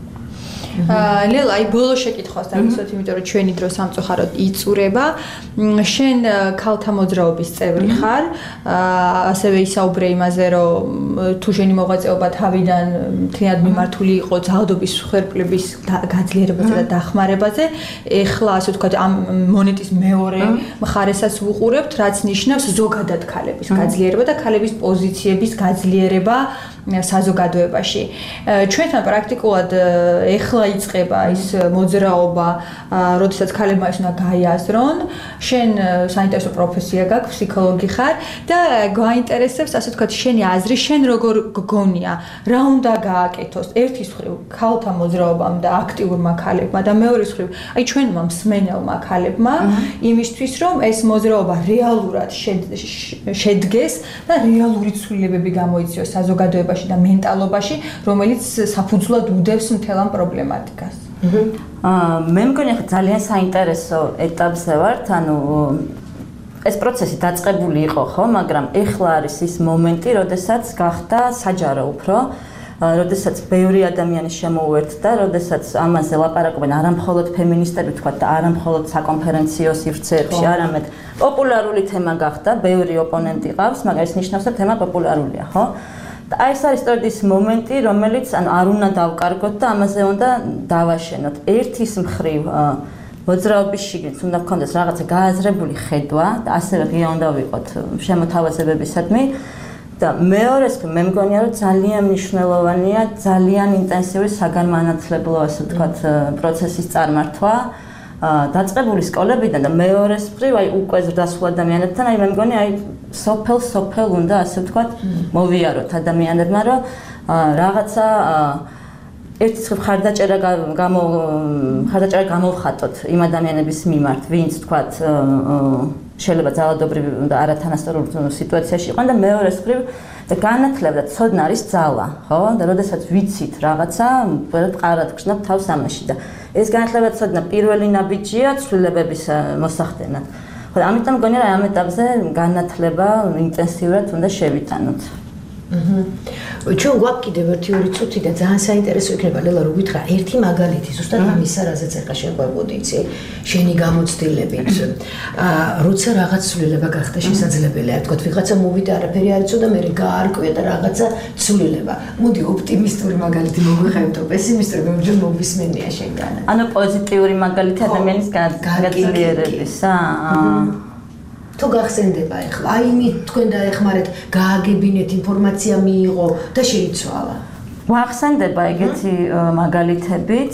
ლელა, აი ბოლო შეკითხვას დავისვათ, იმიტომ რომ ჩვენი დრო სამწუხაროდ იწურება. შენ ქალთა მოძრაობის წევრი ხარ, ასევე ისაუბრე იმაზე, რომ თუ შენი მოღვაწეობა თავიდან მთლიანად მიმართული იყო ძალადობის მსხვერპლების გაძლიერებაზე და დახმარებაზე, ეხლა ასე ვთქვათ, ამ მონეტის მეორე მხარესაც ვუყურებთ, რაც ნიშნავს ზოგადად ქალების გაძლიერება და ქალების პოზიციების გაძლიერება საზოგადოებაში. ჩვენთან პრაქტიკულად ეხლა იწყება ის მოძრაობა, როდესაც ქალებმა ის უნდა გაიაზრონ. შენ საინტერესო პროფესია გაქვს, ფსიქოლოგი ხარ და გვაინტერესებს, ასე ვთქვათ, შენი აზრი, შენ როგორ გგონია, რა უნდა გააკეთოს ერთის მხრივ ქალთა მოძრაობამ და აქტიურმა ქალებმა და მეორეს მხრივ, აი ჩვენმა მსმენელმა ქალებმა, იმისთვის, რომ ეს მოძრაობა რეალურად შედგეს და რეალური ცვლილებები გამოიწვიოს საზოგადოებაში და მენტალობაში, რომელიც საფუძვლად უდევს მთელ ამ პრობლემატიკას. მე მგონი ახლა ძალიან საინტერესო ეტაპზე ვართ, ანუ ეს პროცესი დაწყებული იყო, ხო, მაგრამ ეხლა არის ის მომენტი, როდესაც გახდა საჯარო უფრო, როდესაც ბევრი ადამიანი შემოუერთდა, როდესაც ამაზე ლაპარაკობენ არამხოლოდ ფემინისტები, თქვა და არამხოლოდ საკონფერენციო სივრცეებში, არამედ პოპულარული თემა გახდა, ბევრი ოპონენტი ყავს, მაგრამ ეს ნიშნავს, რომ თემა პოპულარულია, ხო? აი ეს არის სწორედ ის მომენტი, რომელიც არ უნდა დავკარგოთ და ამაზე უნდა დავაშენოთ. ერთის მხრივ მოძრაობის შიგნით უნდა გქონდეს რაღაცა გააზრებული ხედვა და ასევე ღია უნდა ვიყოთ შემოთავაზებებისადმი და მეორეს მე მგონია რომ ძალიან მნიშვნელოვანია ძალიან ინტენსიური საგანმანათლებლო ასე ვთქვათ პროცესის წარმართვა დაწყებული სკოლებიდან და მეორეს მხრივ აი უკვე ზრდასრულ ადამიანებთან აი მე მგონი აი სოფელ უნდა ასე ვთქვათ მოვიაროთ ადამიანებმა რომ რაღაცა ერთის მხრივ ხარდაჭერა გამოვხატოთ იმ ადამიანების მიმართ ვინც ვთქვათ შეიძლება ძალადობრივი და არათანასწორ სიტუაციაში იყვნენ და მეორეს მხრივ და განათლება და ცოდნა არის ძალა, ხო? და როდესაც ვიცით რაღაცა, ვყარად გრძნობ თავს ამაში და ეს განათლება და ცოდნა პირველი ნაბიჯია ცვლილებების მოსახდენად. ხო, ამიტომ მგონია რომ ამ ეტაპზე განათლება ინტენსიურად უნდა შევიტანოთ. ჩვენ გვაქვს კიდევ 1-2 წუთი და ძალიან საინტერესო იქნება ლელა რო გითხრა ერთი მაგალითი ზუსტად ამისა რაზეც ახლა შეგვაგვოდი იცი შენი გამოცდილებით როცა რაღაც ცვლილება გახდა შესაძლებელი არ თქვა ვიღაცა მოვიდა არაფერი არ იცოდა მე გაარკვია და რაღაცა ცვლილება მოდი ოპტიმისტური მაგალითი მოგვიხევთ თუ პესიმისტური მე მოვისმენია შენგან ანუ პოზიტიური მაგალითი ადამიანის გაძლიერებისა თუ გახსენდება ახლა აი იმით თქვენ დაეხმარეთ გააგებინეთ ინფორმაცია მიიღო და შეიცვალა ვახსენდება ეგეთი მაგალითებიც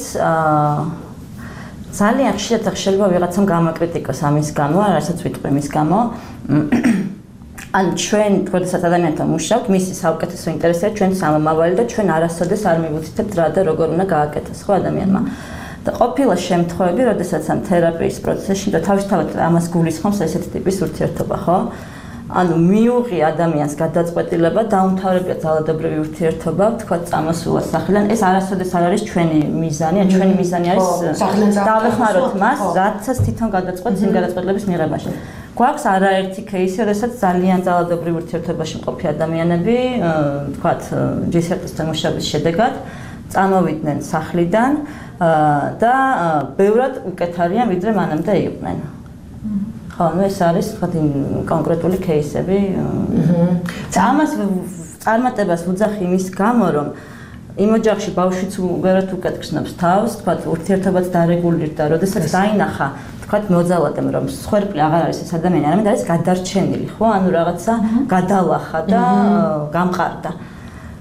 ძალიან ხშირად შეიძლება ვიღაცამ გამოკრიტიკოს ამის გამო რასაც ვიტყვი მის გამო ან ჩვენ თქოდესაც ადამიანთან მუშაობთ მისი საუკეთესო ინტერესია ჩვენ სამომავალი და ჩვენ არასოდეს არ მივუცითებთ რა და როგორ უნდა გააკეთოს ხო ადამიანმა და ყოფილა შემთხვევები, როდესაც ამ თერაპიის პროცესში და თავისთავად ამას გულისხმობს ესეთი ტიპის ურთიერთობა, ხო? ანუ მიუღია ადამიანს გადაწყვეტილება დაუმთავრებია ძალადობრივი ურთიერთობა, თქვა წამოსულა სახლიდან, ეს არასოდეს არ არის ჩვენი მიზანი, ან ჩვენი მიზანი არის დავეხმაროთ მას, რაცაც თვითონ გადაწყვეტს იმ გადაწყვეტილების მიღებაში. გვაქვს არაერთი кейსი, როდესაც ძალიან ძალადობრივ ურთიერთობაში მყოფი ადამიანები, თქვა ჯესერტის მუშაობის შედეგად წამოვიდნენ სახლიდან და ბევრად უკეთ არიან ვიდრე მანამდე იყვნენ. ხო, ну ეს არის თქვა კონკრეტული кейსები. ამას წარმატებას ვუძახი იმის გამო, რომ იმ ოჯახში ბავშვიც ბევრად უკეთ გრძნობს თავს, თქვა ურთიერთობაც დარეგულირდა, როდესაც დაინახა თქვა მოძალადემ რომ სხვერპლი აღარ არის ეს ადამიანი, არამედ არის გადარჩენილი, ხო? ანუ რაღაცა გადალახა და გამყარდა.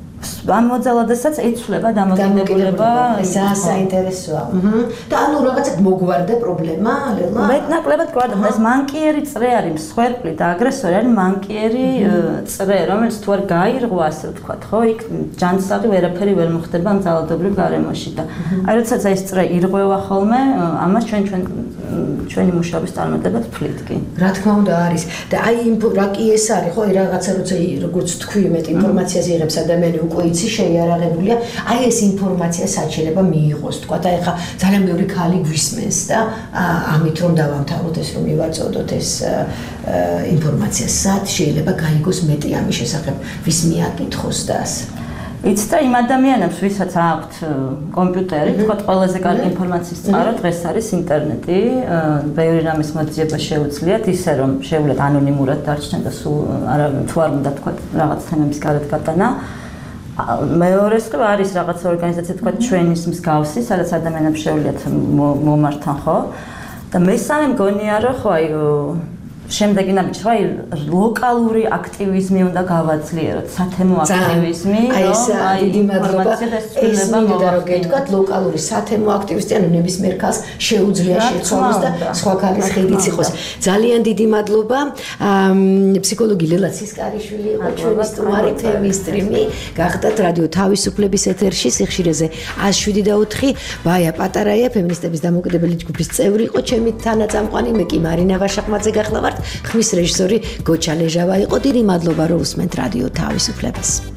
ამ მოძალადესაც იცვლება დამოკიდებულება. ეს საინტერესოა. და ანუ რაღაცა მოგვარდა პრობლემა, ლელა? მეტნაკლებად გვარდა, ეს მანკიერი წრე არის, მსხვერპლი და აგრესორი არის მანკიერი წრე, რომელიც თუ არ გაირღვა, ასე ვთქვათ, ხო, იქ ჯანსაღი ვერაფერი ვერ მოხდება ამ ძალადობრივ გარემოში და აი როდესაც ეს წრე ირღვევა ხოლმე, ამას ჩვენი მუშაობის წარმატება თვლით კი. რა თქმა უნდა არის და აი რა კი ეს არის ხო, რაღაცა როცა როგორც თქვი მეტ ინფორმაციას იღებს ადამიანი უკვე იცი შეიარაღებულია, აი ეს ინფორმაცია საჩელება მიიღოს, თქვა და ეხა ძალიან ბევრი ქალი გვისმენს და ამით რომ დავამთავროთ ეს რომ მივაწოდოთ ეს ინფორმაცია სად შეიძლება გაიგოს მეტი ამის შესახებ, ვის მიაკითხოს და ასე. იცით იმ ადამიანებს, ვისაც აქვთ კომპიუტერი, თქვათ ყველაზე კარგი ინფორმაციის წყარო დღეს არის ინტერნეტი, ბევრი რამის მოძიება შეუძლიათ, ისე რომ შეუძლიათ ანონიმურად დარჩნენ და სულ თუ არ უნდა თქვათ რაღაც თემების გარეთ გატანა. მეორეს კი არის რაღაცა ორგანიზაცია თქვათ ჩვენის მსგავსი, სადაც ადამიანებს შეუძლიათ მომართან ხო? და მესამე მგონია რომ ხო აი შემდეგი ნაბიჯი ხო აი ლოკალური აქტივიზმი უნდა გავაძლიეროთ, სათემო აქტივიზმი, აი დიდი მადლობა. ეს მინდა რომ გეტყვათ ლოკალური სათემო აქტივისტი, ანუ ნებისმიერ ქალს შეუძლია შეცვალოს და სხვა ქალის ხიდიც იყოს. ძალიან დიდი მადლობა. ფსიქოლოგი ლელა ცისკარიშვილი იყო ჩვენი სტუმარი ფემისტრიმი. გახდათ რადიო თავისუფლების ეთერში სიხშირეზე 107.4. ბაია პატარაია ფემინისტების დამოუკიდებელი ჯგუფის წევრი იყო, ჩემი თანაწამყვანი მე კი მარინა ვაშაყმაძე გახლავართ. ხმის რეჟისორი გოჩა ლეჟავა იყო. დიდი მადლობა რომ უსმენთ რადიო თავისუფლებას.